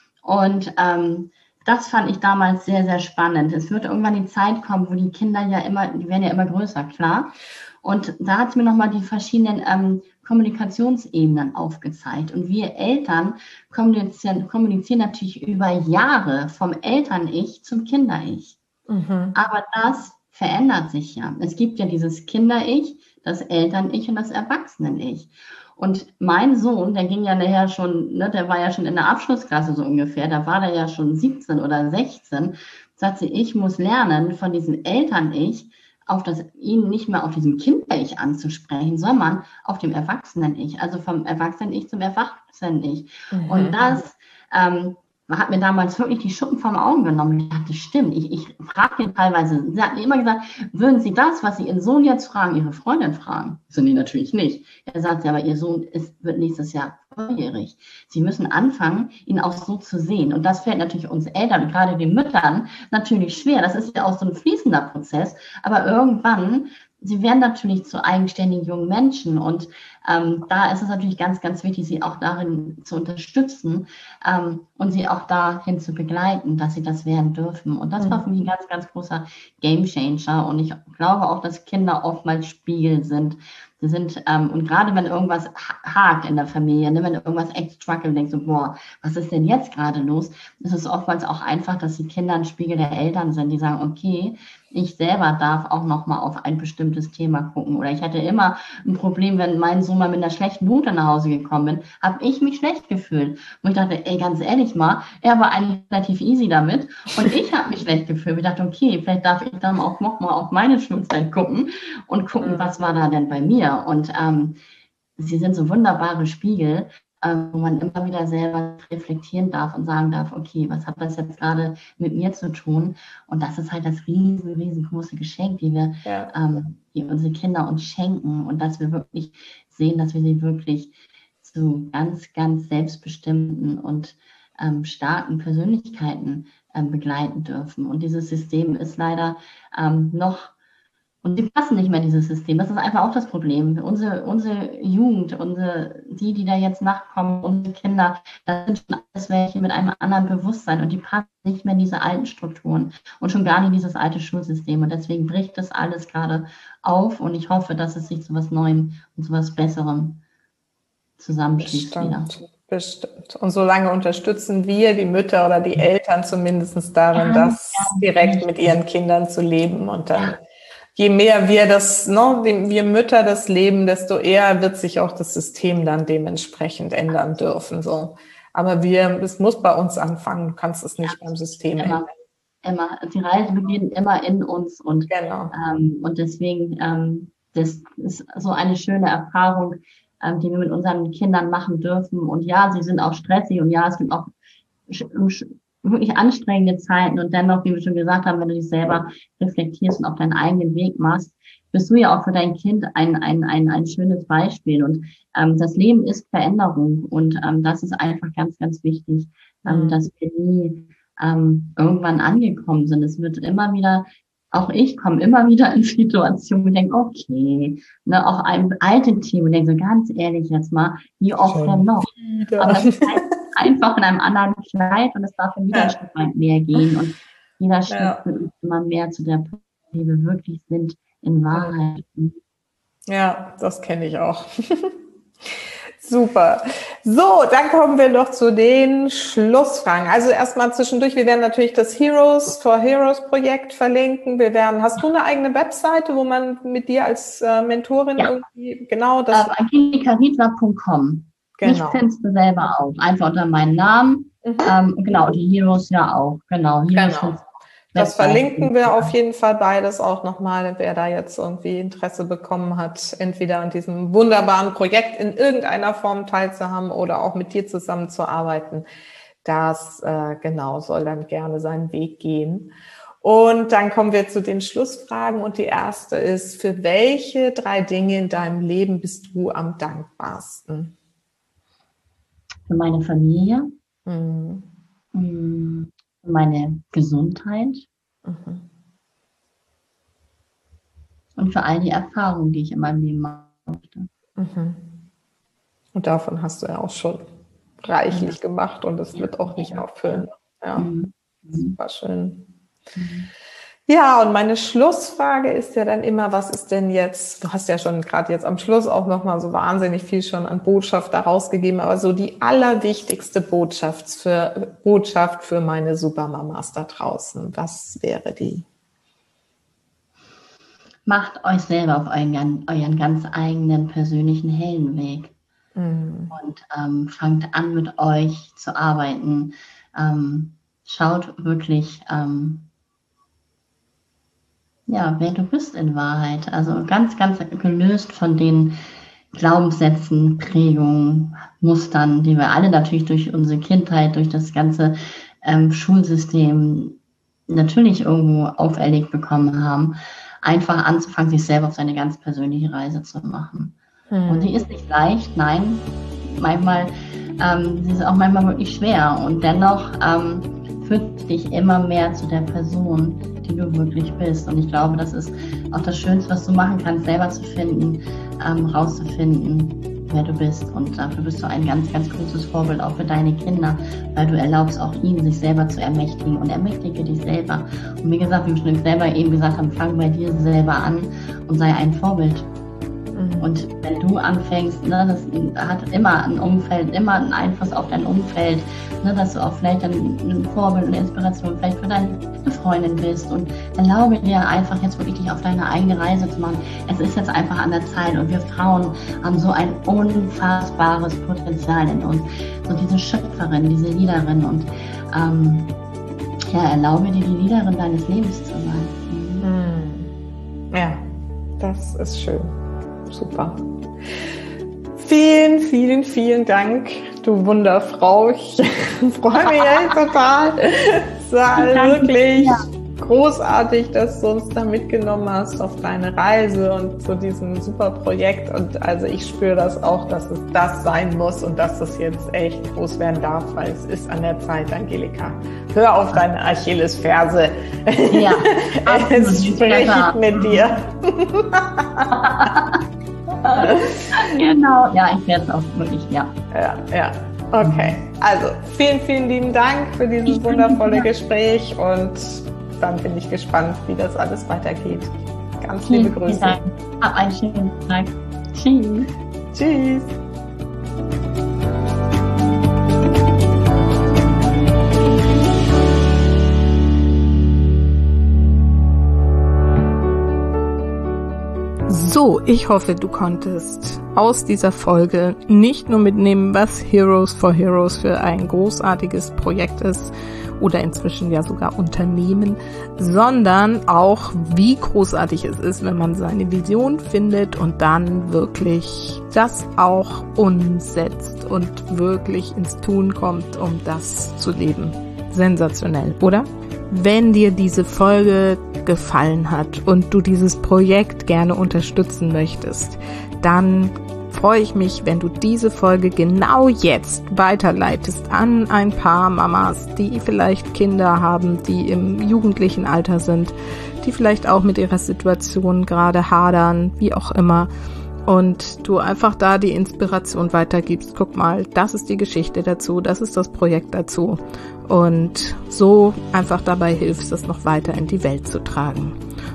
Und ähm, das fand ich damals sehr, sehr spannend. Es wird irgendwann die Zeit kommen, wo die Kinder ja immer, die werden ja immer größer, klar. Und da hat es mir nochmal die verschiedenen ähm, Kommunikationsebenen aufgezeigt. Und wir Eltern kommunizieren, kommunizieren natürlich über Jahre vom Eltern-Ich zum Kinder-Ich. Mhm. Aber das verändert sich ja. Es gibt ja dieses Kinder-Ich, das Eltern-Ich und das Erwachsenen-Ich. Und mein Sohn, der ging ja nachher schon, ne, der war ja schon in der Abschlussklasse so ungefähr, da war der ja schon siebzehn oder sechzehn, sagte, ich muss lernen, von diesem Eltern-Ich auf das, ihn nicht mehr auf diesem Kinder-Ich anzusprechen, sondern auf dem Erwachsenen-Ich, also vom Erwachsenen-Ich zum Erwachsenen-Ich. Mhm. Und das ähm, hat mir damals wirklich die Schuppen vom Augen genommen. Ich dachte, stimmt, ich, ich frage ihn teilweise, sie hatten immer gesagt, würden Sie das, was Sie Ihren Sohn jetzt fragen, Ihre Freundin fragen? So, nee, natürlich nicht. Er sagt, ja, aber Ihr Sohn ist, wird nächstes Jahr volljährig. Sie müssen anfangen, ihn auch so zu sehen. Und das fällt natürlich uns Eltern und gerade den Müttern natürlich schwer. Das ist ja auch so ein fließender Prozess. Aber irgendwann, sie werden natürlich zu eigenständigen jungen Menschen und ähm, da ist es natürlich ganz, ganz wichtig, sie auch darin zu unterstützen ähm, und sie auch dahin zu begleiten, dass sie das werden dürfen. Und das war für mich ein ganz, ganz großer Gamechanger. Und ich glaube auch, dass Kinder oftmals Spiegel sind. Sie sind, ähm, und gerade wenn irgendwas hakt in der Familie, ne, wenn irgendwas echt struggelt, denkst du, boah, was ist denn jetzt gerade los? Es ist oftmals auch einfach, dass die Kinder ein Spiegel der Eltern sind, die sagen, okay, ich selber darf auch nochmal auf ein bestimmtes Thema gucken. Oder ich hatte immer ein Problem, wenn mein Sohn mal mit einer schlechten Note nach Hause gekommen bin, habe ich mich schlecht gefühlt. Und ich dachte, ey, ganz ehrlich mal, er war eigentlich relativ easy damit und ich habe mich schlecht gefühlt. Ich dachte, okay, vielleicht darf ich dann auch nochmal auf meine Schulzeit gucken und gucken, was war da denn bei mir. Und ähm, sie sind so wunderbare Spiegel, ähm, wo man immer wieder selber reflektieren darf und sagen darf, okay, was hat das jetzt gerade mit mir zu tun? Und das ist halt das riesen, riesengroße Geschenk, die wir, ja. ähm, die unsere Kinder uns schenken und dass wir wirklich sehen, dass wir sie wirklich zu ganz, ganz selbstbestimmten und ähm, starken Persönlichkeiten ähm, begleiten dürfen. Und dieses System ist leider ähm, noch Und sie passen nicht mehr in dieses System. Das ist einfach auch das Problem. Unsere, unsere Jugend, unsere, die, die da jetzt nachkommen, unsere Kinder, das sind schon alles welche mit einem anderen Bewusstsein und die passen nicht mehr in diese alten Strukturen und schon gar nicht in dieses alte Schulsystem. Und deswegen bricht das alles gerade auf und ich hoffe, dass es sich zu was Neuem und zu was Besserem zusammenschließt wieder. Bestimmt. Und solange unterstützen wir, die Mütter oder die Eltern zumindest darin, ja, das ja, direkt mit ihren Kindern zu leben. Und dann, ja. je mehr wir das, ne, wir Mütter das leben, desto eher wird sich auch das System dann dementsprechend ändern dürfen. So. Aber wir, es muss bei uns anfangen, du kannst es nicht ja, beim System immer, ändern. Immer. Die Reise beginnt immer in uns. Und, genau. ähm, und deswegen, ähm, das ist so eine schöne Erfahrung, die wir mit unseren Kindern machen dürfen. Und ja, sie sind auch stressig und ja, es gibt auch wirklich anstrengende Zeiten. Und dennoch, wie wir schon gesagt haben, wenn du dich selber reflektierst und auf deinen eigenen Weg machst, bist du ja auch für dein Kind ein, ein, ein, ein schönes Beispiel. Und ähm, das Leben ist Veränderung. Und ähm, das ist einfach ganz, ganz wichtig, ähm, mhm. dass wir nie ähm, irgendwann angekommen sind. Es wird immer wieder Auch ich komme immer wieder in Situationen und denke, okay, ne, auch ein alte Team und denke so ganz ehrlich jetzt mal, wie oft denn noch? Wieder. Aber es ist einfach in einem anderen Kleid und es darf in wieder ja. ein Stück weit mehr gehen und jeder Schritt ja. wird uns immer mehr zu der Person, die wir wirklich sind, in Wahrheit. Ja, das kenne ich auch. Super. So, dann kommen wir noch zu den Schlussfragen. Also erstmal zwischendurch, wir werden natürlich das Heroes for Heroes Projekt verlinken. Wir werden, hast du eine eigene Webseite, wo man mit dir als äh, Mentorin ja. irgendwie, genau das... Uh, angelika riedler punkt com. Genau. Ich findest du selber auch. Einfach unter meinen Namen. Mhm. Ähm, genau, die Heroes ja auch. Genau. Heroes genau. Das verlinken wir auf jeden Fall beides auch nochmal, wer da jetzt irgendwie Interesse bekommen hat, entweder an diesem wunderbaren Projekt in irgendeiner Form teilzuhaben oder auch mit dir zusammenzuarbeiten. Das äh, genau soll dann gerne seinen Weg gehen. Und dann kommen wir zu den Schlussfragen und die erste ist, für welche drei Dinge in deinem Leben bist du am dankbarsten? Für meine Familie. Mhm. Mhm. Meine Gesundheit mhm. und für all die Erfahrungen, die ich in meinem Leben machen durfte. Mhm. Und davon hast du ja auch schon reichlich ja. gemacht und es ja. wird auch nicht aufhören. Ja, mhm. super schön. Mhm. Ja, und meine Schlussfrage ist ja dann immer, was ist denn jetzt, du hast ja schon gerade jetzt am Schluss auch nochmal so wahnsinnig viel schon an Botschaft da rausgegeben, aber so die allerwichtigste Botschaft für, Botschaft für meine Supermamas da draußen, was wäre die? Macht euch selber auf euren, euren ganz eigenen persönlichen Heldenweg mhm. und ähm, fangt an mit euch zu arbeiten. Ähm, schaut wirklich... Ähm, Ja, wer du bist in Wahrheit. Also ganz, ganz gelöst von den Glaubenssätzen, Prägungen, Mustern, die wir alle natürlich durch unsere Kindheit, durch das ganze ähm, Schulsystem natürlich irgendwo auferlegt bekommen haben, einfach anzufangen, sich selber auf seine ganz persönliche Reise zu machen. Hm. Und die ist nicht leicht, nein. Manchmal, ähm, sie ist auch manchmal wirklich schwer und dennoch ähm, führt dich immer mehr zu der Person, die du wirklich bist. Und ich glaube, das ist auch das Schönste, was du machen kannst, selber zu finden, ähm, rauszufinden, wer du bist. Und dafür bist du ein ganz, ganz großes Vorbild auch für deine Kinder, weil du erlaubst auch ihnen, sich selber zu ermächtigen und ermächtige dich selber. Und wie gesagt, wie wir schon selber eben gesagt haben, fang bei dir selber an und sei ein Vorbild. Und wenn du anfängst, ne, das hat immer ein Umfeld, immer einen Einfluss auf dein Umfeld, ne, dass du auch vielleicht ein, ein Vorbild und eine Inspiration vielleicht für deine Freundin bist und erlaube dir einfach jetzt wirklich dich auf deine eigene Reise zu machen. Es ist jetzt einfach an der Zeit und wir Frauen haben so ein unfassbares Potenzial in uns, so diese Schöpferin, diese Leaderin und ähm, ja, erlaube dir die Leaderin deines Lebens zu sein. Mhm. Ja, das ist schön. Super. Vielen, vielen, vielen Dank, du Wunderfrau. Ich freue mich echt total. Es war wirklich großartig, dass du uns da mitgenommen hast auf deine Reise und zu diesem super Projekt. Und also ich spüre das auch, dass es das sein muss und dass das jetzt echt groß werden darf, weil es ist an der Zeit, Angelika. Hör auf deine Achillesferse. Ja, es spricht mit dir. Genau, ja, ich werde es auch wirklich, ja. Ja, ja. Okay, also vielen, vielen lieben Dank für dieses wundervolle Gespräch und dann bin ich gespannt, wie das alles weitergeht. Ganz vielen liebe Grüße. Dank. Hab einen schönen Tag. Tschüss. Tschüss. So, ich hoffe, du konntest aus dieser Folge nicht nur mitnehmen, was Heroes for Heroes für ein großartiges Projekt ist oder inzwischen ja sogar Unternehmen, sondern auch, wie großartig es ist, wenn man seine Vision findet und dann wirklich das auch umsetzt und wirklich ins Tun kommt, um das zu leben. Sensationell, oder? Wenn dir diese Folge gefallen hat und du dieses Projekt gerne unterstützen möchtest, dann freue ich mich, wenn du diese Folge genau jetzt weiterleitest an ein paar Mamas, die vielleicht Kinder haben, die im jugendlichen Alter sind, die vielleicht auch mit ihrer Situation gerade hadern, wie auch immer. Und du einfach da die Inspiration weitergibst. Guck mal, das ist die Geschichte dazu, das ist das Projekt dazu. Und so einfach dabei hilfst, das noch weiter in die Welt zu tragen.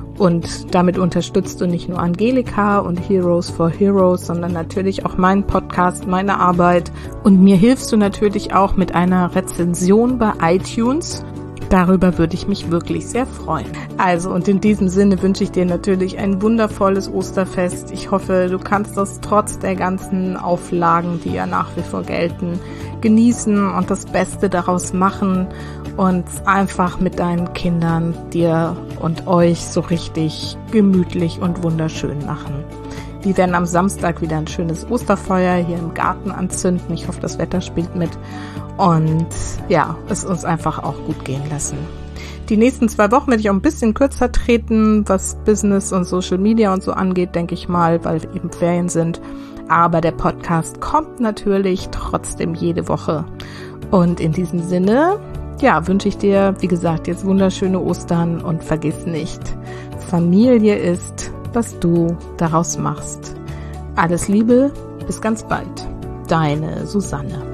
Und damit unterstützt du nicht nur Angelika und Heroes for Heroes, sondern natürlich auch meinen Podcast, meine Arbeit. Und mir hilfst du natürlich auch mit einer Rezension bei iTunes. Darüber würde ich mich wirklich sehr freuen. Also, und in diesem Sinne wünsche ich dir natürlich ein wundervolles Osterfest. Ich hoffe, du kannst das trotz der ganzen Auflagen, die ja nach wie vor gelten, genießen und das Beste daraus machen und einfach mit deinen Kindern, dir und euch so richtig gemütlich und wunderschön machen. Wir werden am Samstag wieder ein schönes Osterfeuer hier im Garten anzünden. Ich hoffe, das Wetter spielt mit. Und ja, es uns einfach auch gut gehen lassen. Die nächsten zwei Wochen werde ich auch ein bisschen kürzer treten, was Business und Social Media und so angeht, denke ich mal, weil eben Ferien sind. Aber der Podcast kommt natürlich trotzdem jede Woche. Und in diesem Sinne, ja, wünsche ich dir, wie gesagt, jetzt wunderschöne Ostern und vergiss nicht, Familie ist, was du daraus machst. Alles Liebe, bis ganz bald. Deine Susanne.